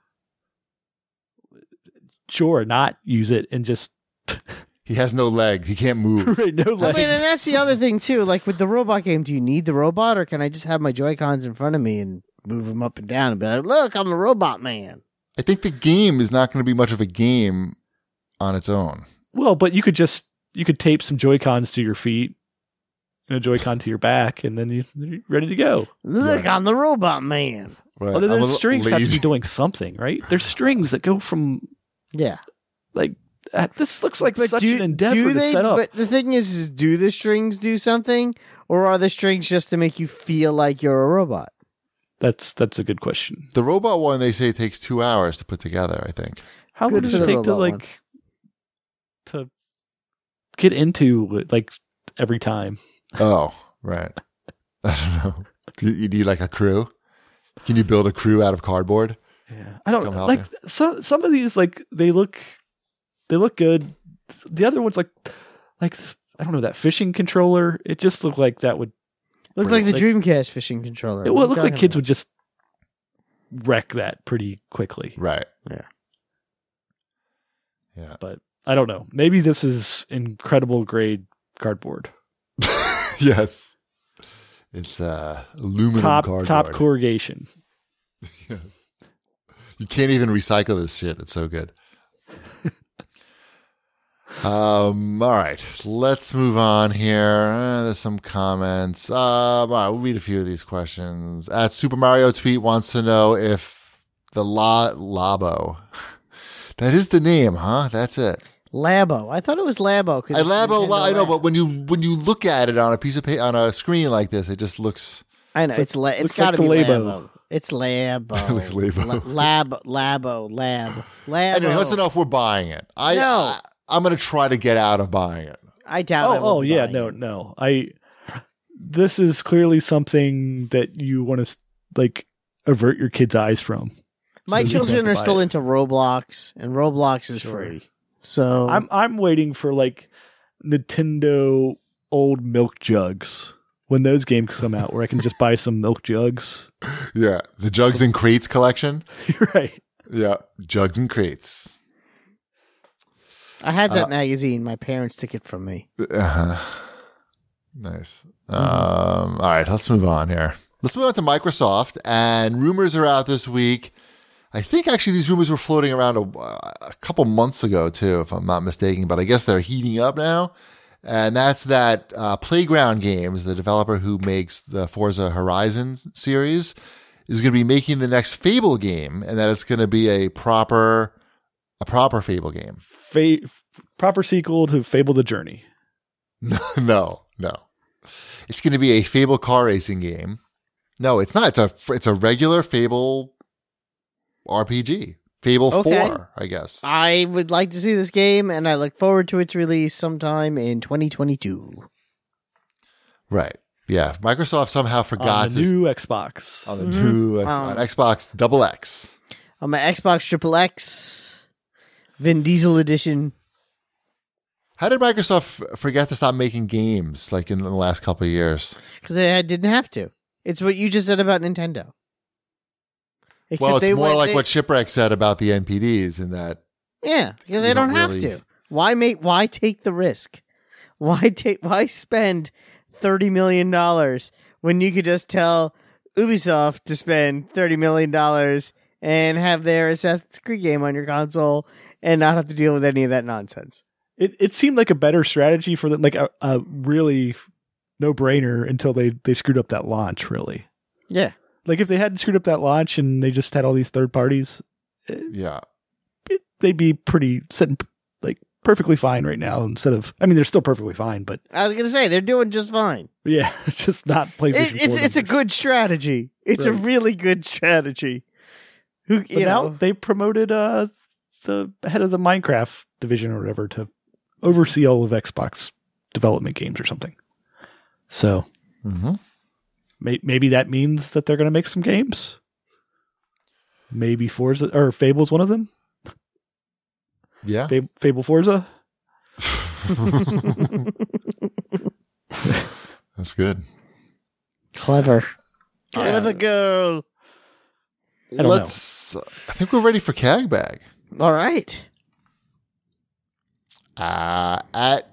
Speaker 3: Sure, not use it and just.
Speaker 1: He has no legs. He can't move.
Speaker 3: Right, no legs.
Speaker 2: I mean, and that's the other thing too. Like with the robot game, do you need the robot, or can I just have my Joy-Cons in front of me and move them up and down and be like, "Look, I'm the robot man."
Speaker 1: I think the game is not going to be much of a game on its own.
Speaker 3: Well, but you could tape some Joy-Cons to your feet and a Joy-Con to your back, and then you're ready to go.
Speaker 2: Look, I'm the robot man.
Speaker 3: Right. Well, those strings have to be doing something, right? There's strings that go from like this looks like such an endeavor to set up.
Speaker 2: But the thing is do the strings do something, or are the strings just to make you feel like you're a robot?
Speaker 3: That's a good question.
Speaker 1: The robot one, they say, takes 2 hours to put together, I think.
Speaker 3: How long does it take to get into every time?
Speaker 1: Oh, right. I don't know. Do you need like a crew? Can you build a crew out of cardboard?
Speaker 3: Yeah. I don't know. Like some of these, like they look good. The other one's like I don't know, that fishing controller. It just looked like that would
Speaker 2: look like the Dreamcast fishing controller.
Speaker 3: It would look like kids would just wreck that pretty quickly.
Speaker 1: Right.
Speaker 2: Yeah.
Speaker 1: Yeah.
Speaker 3: But I don't know. Maybe this is incredible grade cardboard.
Speaker 1: Yes. It's aluminum cardboard.
Speaker 3: Top corrugation.
Speaker 1: Yes. You can't even recycle this shit. It's so good. All right. Let's move on here. There's some comments. All right, we'll read a few of these questions. At Super Mario Tweet wants to know if the Labo. That is the name, huh? That's it.
Speaker 2: Labo. I thought it was Labo.
Speaker 1: I know, but when you look at it on a piece of paper, on a screen like this, it just looks.
Speaker 2: I know it's got to be Labo. It's Labo.
Speaker 1: It looks Labo.
Speaker 2: Labo.
Speaker 1: Anyway, he wants to know if we're buying it. I'm going to try to get out of buying it.
Speaker 2: I doubt.
Speaker 3: No. this is clearly something that you want to like avert your kids' eyes from.
Speaker 2: My children are still into Roblox, and Roblox is free. So
Speaker 3: I'm waiting for like Nintendo old milk jugs when those games come out, where I can just buy some milk jugs.
Speaker 1: Yeah, the Jugs and Crates collection.
Speaker 3: Right.
Speaker 1: Yeah, Jugs and Crates.
Speaker 2: I had that magazine. My parents took it from me.
Speaker 1: Nice. All right, let's move on here. Let's move on to Microsoft. And rumors are out this week. I think actually these rumors were floating around a couple months ago too, if I'm not mistaken. But I guess they're heating up now. And that's that Playground Games, the developer who makes the Forza Horizon series, is going to be making the next Fable game, and that it's going to be a proper Fable game.
Speaker 3: Proper sequel to Fable the Journey.
Speaker 1: No. It's going to be a Fable car racing game. No, it's not. It's a regular Fable RPG. Fable 4, I guess.
Speaker 2: I would like to see this game, and I look forward to its release sometime in 2022.
Speaker 1: Right. Yeah. Microsoft somehow forgot
Speaker 3: on the new Xbox.
Speaker 1: On the new on Xbox XX.
Speaker 2: On my Xbox XXX, Vin Diesel edition.
Speaker 1: How did Microsoft forget to stop making games like in the last couple of years?
Speaker 2: Because they didn't have to. It's what you just said about Nintendo.
Speaker 1: Except it's more like what Shipwreck said about the NPDs in that.
Speaker 2: Yeah, because they don't have to. Why take the risk? Why spend $30 million when you could just tell Ubisoft to spend $30 million and have their Assassin's Creed game on your console and not have to deal with any of that nonsense?
Speaker 3: It seemed like a better strategy for them, like a really no-brainer until they screwed up that launch, really.
Speaker 2: Yeah.
Speaker 3: Like if they hadn't screwed up that launch and they just had all these third parties, they'd be sitting like perfectly fine right now. They're still perfectly fine, but
Speaker 2: I was gonna say they're doing just fine.
Speaker 3: Yeah, it's just not PlayStation.
Speaker 2: It's a good strategy. It's a really good strategy.
Speaker 3: Now they promoted the head of the Minecraft division or whatever to oversee all of Xbox development games or something. So.
Speaker 1: Mm-hmm.
Speaker 3: Maybe that means that they're going to make some games. Maybe Forza or Fable's one of them.
Speaker 1: Yeah,
Speaker 3: Fable Forza.
Speaker 1: That's good.
Speaker 2: Clever girl.
Speaker 1: I think we're ready for CAGBag.
Speaker 2: All right.
Speaker 1: At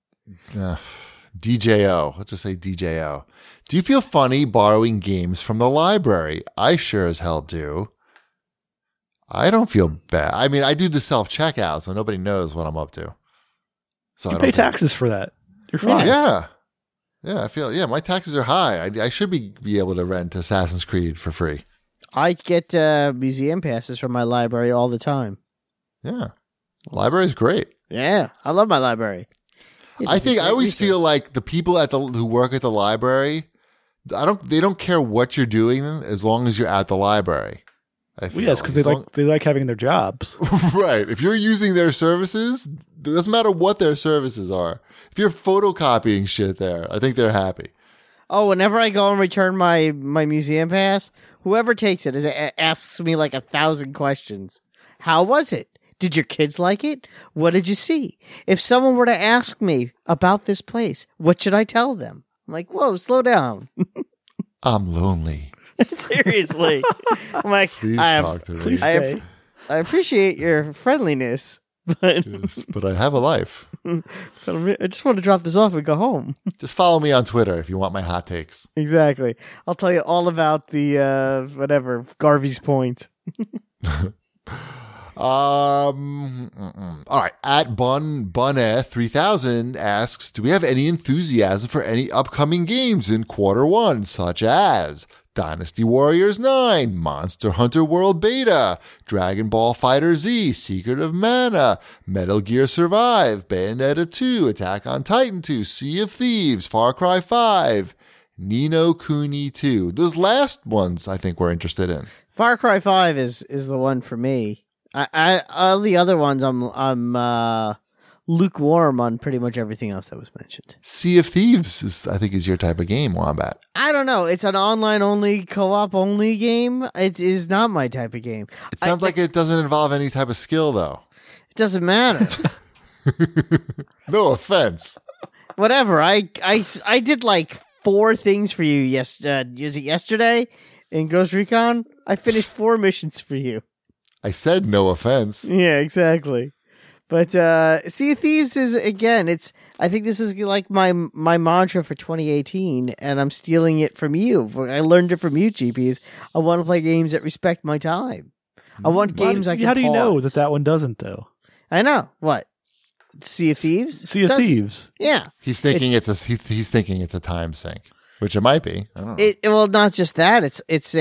Speaker 1: DJO. Let's just say DJO. Do you feel funny borrowing games from the library? I sure as hell do. I don't feel bad. I mean, I do the self-checkout, so nobody knows what I'm up to. So
Speaker 3: you pay taxes for that. You're fine.
Speaker 1: Yeah. I feel, my taxes are high. I should be able to rent Assassin's Creed for free.
Speaker 2: I get museum passes from my library all the time.
Speaker 1: Yeah. Library's great.
Speaker 2: Yeah. I love my library.
Speaker 1: I always feel like the people who work at the library, they don't care what you're doing as long as you're at the library.
Speaker 3: Yes, because they like having their jobs.
Speaker 1: Right. If you're using their services, it doesn't matter what their services are. If you're photocopying shit there, I think they're happy.
Speaker 2: Oh, whenever I go and return my museum pass, whoever takes it asks me like 1,000 questions. How was it? Did your kids like it? What did you see? If someone were to ask me about this place, what should I tell them? I'm like, whoa, slow down.
Speaker 1: I'm lonely.
Speaker 2: Seriously. I'm like,
Speaker 1: please talk to me.
Speaker 2: I appreciate your friendliness, but
Speaker 1: yes, but I have a life.
Speaker 2: I just want to drop this off and go home.
Speaker 1: Just follow me on Twitter if you want my hot takes.
Speaker 2: Exactly. I'll tell you all about the Garvey's Point.
Speaker 1: All right. At Bunne 3000 asks, do we have any enthusiasm for any upcoming games in Q1, such as Dynasty Warriors 9, Monster Hunter World Beta, Dragon Ball FighterZ, Secret of Mana, Metal Gear Survive, Bayonetta 2, Attack on Titan 2, Sea of Thieves, Far Cry 5, Ni no Kuni 2. Those last ones I think we're interested in.
Speaker 2: Far Cry 5 is the one for me. All the other ones I'm lukewarm on pretty much everything else that was mentioned.
Speaker 1: Sea of Thieves I think is your type of game, Wombat.
Speaker 2: I don't know. It's an online only, co-op only game. It is not my type of game.
Speaker 1: It sounds like it doesn't involve any type of skill, though.
Speaker 2: It doesn't matter.
Speaker 1: No offense.
Speaker 2: Whatever. I did like 4 things for you. Is it yesterday in Ghost Recon? I finished 4 missions for you.
Speaker 1: I said no offense.
Speaker 2: Yeah, exactly. But Sea of Thieves is, again, I think this is like my mantra for 2018, and I'm stealing it from you. I learned it from you, GPs. I want to play games that respect my time. I want games I can
Speaker 3: How do you know
Speaker 2: pause.
Speaker 3: that one doesn't, though?
Speaker 2: I know. What? Sea of Thieves?
Speaker 3: Sea of Thieves.
Speaker 2: Yeah.
Speaker 1: He's thinking it's a time sink, which it might be. I don't know.
Speaker 2: Well, not just that. It's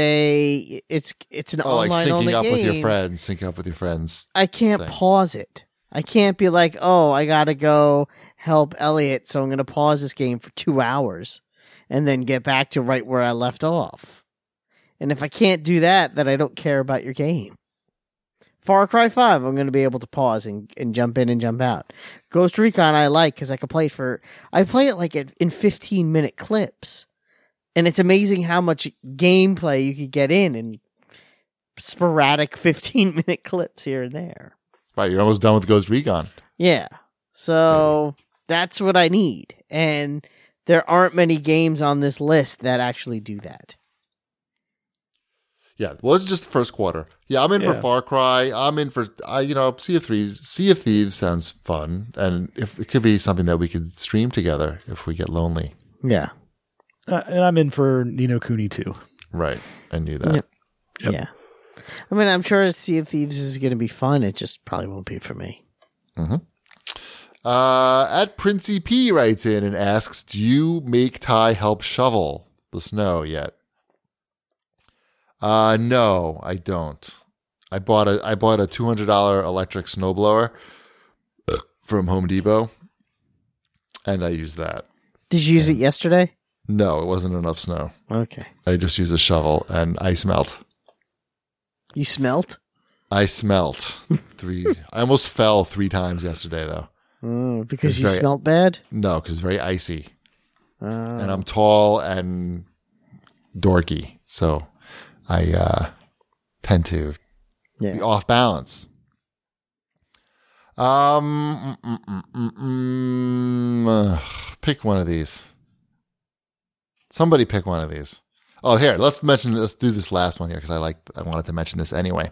Speaker 2: an online
Speaker 1: like
Speaker 2: only
Speaker 1: syncing up
Speaker 2: game.
Speaker 1: with your friends.
Speaker 2: I can't pause it. I can't be like, oh, I gotta go help Elliot, so I'm gonna pause this game for 2 hours and then get back to right where I left off. And if I can't do that, then I don't care about your game. Far Cry 5, I'm going to be able to pause and jump in and jump out. Ghost Recon I like because I play it like in 15-minute clips. And it's amazing how much gameplay you could get in sporadic 15-minute clips here and there.
Speaker 1: Right, you're almost done with Ghost Recon.
Speaker 2: Yeah. So that's what I need. And there aren't many games on this list that actually do that.
Speaker 1: Yeah, well, it's just the first quarter. Yeah, I'm in for Far Cry. I'm in for Sea of Thieves. Sea of Thieves sounds fun, and if it could be something that we could stream together if we get lonely.
Speaker 2: Yeah,
Speaker 3: and I'm in for Ni no Kuni too.
Speaker 1: Right, I knew that.
Speaker 2: Yep. Yeah, I mean, I'm sure Sea of Thieves is going to be fun. It just probably won't be for me.
Speaker 1: Mm-hmm. At Princey P writes in and asks, "Do you make Ty help shovel the snow yet?" No, I don't. I bought a $200 electric snowblower from Home Depot, and I used that.
Speaker 2: Did you use it yesterday?
Speaker 1: No, it wasn't enough snow.
Speaker 2: Okay.
Speaker 1: I just used a shovel, and I smelt.
Speaker 2: You smelt?
Speaker 1: I smelt. I almost fell 3 times yesterday, though.
Speaker 2: Because you smelt bad?
Speaker 1: No, because it's very icy. And I'm tall and dorky, so I tend to be off balance. Pick one of these. Somebody pick one of these. Oh, here, let's do this last one here because I wanted to mention this anyway.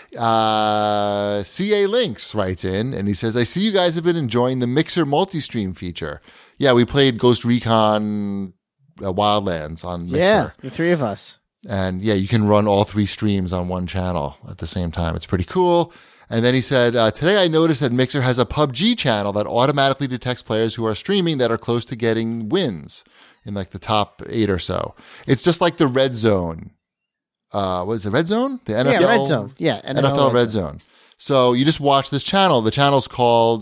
Speaker 1: CA Links writes in and he says, I see you guys have been enjoying the Mixer multi-stream feature. Yeah, we played Ghost Recon Wildlands on Mixer.
Speaker 2: Yeah, the 3 of us.
Speaker 1: And yeah, you can run all 3 streams on one channel at the same time. It's pretty cool. And then he said, today I noticed that Mixer has a PUBG channel that automatically detects players who are streaming that are close to getting wins in like the top 8 or so. It's just like the Red Zone. What is it, Red Zone? The NFL,
Speaker 2: yeah, Red Zone. Yeah,
Speaker 1: NFL Red Zone. So you just watch this channel. The channel's called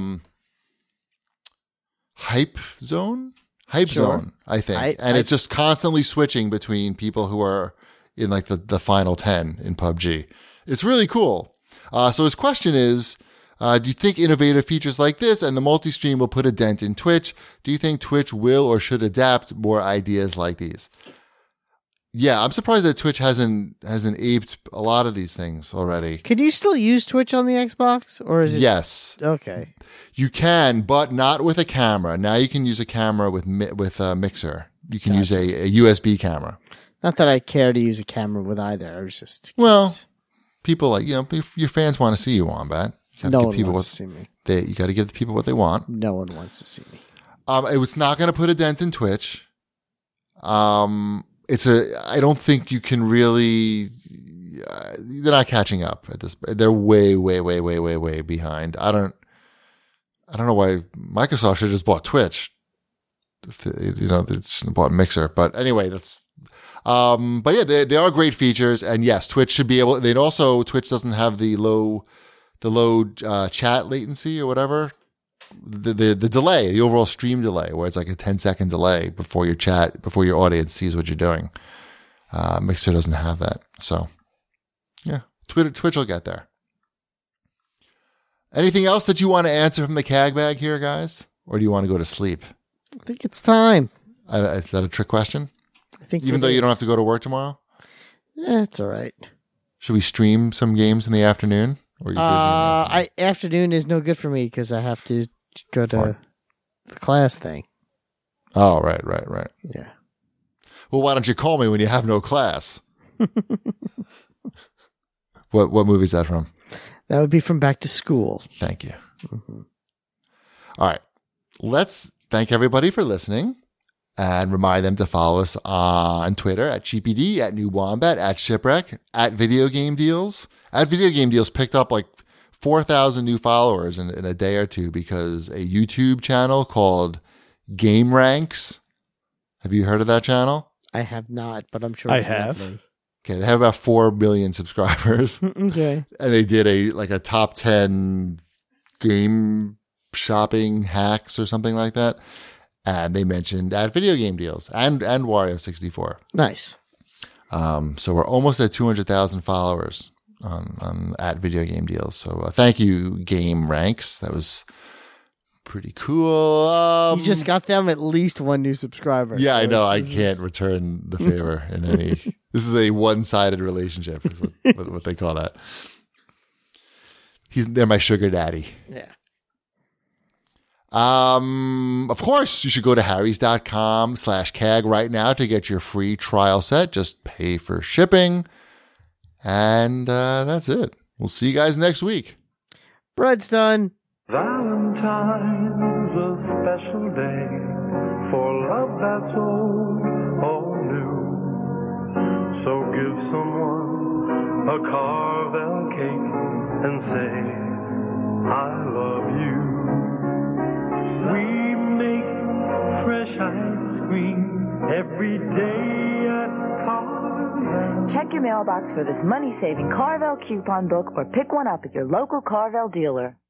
Speaker 1: Hype Zone? Hype Zone, I think. And it's just constantly switching between people who are in like the final 10 in PUBG. It's really cool. So his question is, do you think innovative features like this and the multi-stream will put a dent in Twitch? Do you think Twitch will or should adapt more ideas like these? Yeah, I'm surprised that Twitch hasn't aped a lot of these things already.
Speaker 2: Can you still use Twitch on the Xbox, or is it?
Speaker 1: Yes.
Speaker 2: Okay.
Speaker 1: You can, but not with a camera. Now you can use a camera with Mixer. You can use a USB camera.
Speaker 2: Not that I care to use a camera with either. I was just
Speaker 1: people like your fans want to see you, Wombat.
Speaker 2: No one wants to see me.
Speaker 1: You got to give the people what they want.
Speaker 2: No one wants to see me.
Speaker 1: It's not going to put a dent in Twitch. I don't think you can really. They're not catching up at this. They're way behind. I don't know why Microsoft should have just bought Twitch. They should have bought Mixer. But anyway, that's. But yeah, they are great features, and yes, Twitch should be able. Twitch doesn't have the low chat latency or whatever. The delay, the overall stream delay, where it's like a 10-second delay before your audience sees what you're doing. Mixer doesn't have that. So yeah, Twitch will get there. Anything else that you want to answer from the CAG bag here, guys? Or do you want to go to sleep?
Speaker 2: I think it's time.
Speaker 1: Is that a trick question?
Speaker 2: I think
Speaker 1: even though you don't have to go to work tomorrow?
Speaker 2: Yeah, it's all right.
Speaker 1: Should we stream some games in the afternoon? Or are you busy?
Speaker 2: Afternoon is no good for me because I have to go to the class thing.
Speaker 1: Oh, right.
Speaker 2: Yeah.
Speaker 1: Well, why don't you call me when you have no class? What movie is that from?
Speaker 2: That would be from Back to School.
Speaker 1: Thank you. Mm-hmm. All right. Let's thank everybody for listening and remind them to follow us on Twitter at CheapyD, at New Wombat, at Shipwreck, at Video Game Deals. At Video Game Deals picked up like 4,000 new followers in a day or two because a YouTube channel called Game Ranks. Have you heard of that channel?
Speaker 2: I have not, but I'm sure it's lovely.
Speaker 1: Okay, they have about 4 million subscribers.
Speaker 2: Okay.
Speaker 1: And they did a top 10 game shopping hacks or something like that. And they mentioned at Video Game Deals and Wario 64.
Speaker 2: Nice.
Speaker 1: So we're almost at 200,000 followers on at Video Game Deals. So thank you, Game Ranks. That was pretty cool.
Speaker 2: You just got them at least one new subscriber.
Speaker 1: Yeah, so I know. I can't return the favor in any. This is a one-sided relationship, is what they call that. They're my sugar daddy.
Speaker 2: Yeah.
Speaker 1: Of course, you should go to harrys.com/CAG right now to get your free trial set. Just pay for shipping. And that's it. We'll see you guys next week.
Speaker 2: Bread's done.
Speaker 4: Valentine's a special day for love that's old or new. So give someone a Carvel cake and say, I love you. We make fresh ice cream every day at Carvel.
Speaker 5: Check your mailbox for this money-saving Carvel coupon book or pick one up at your local Carvel dealer.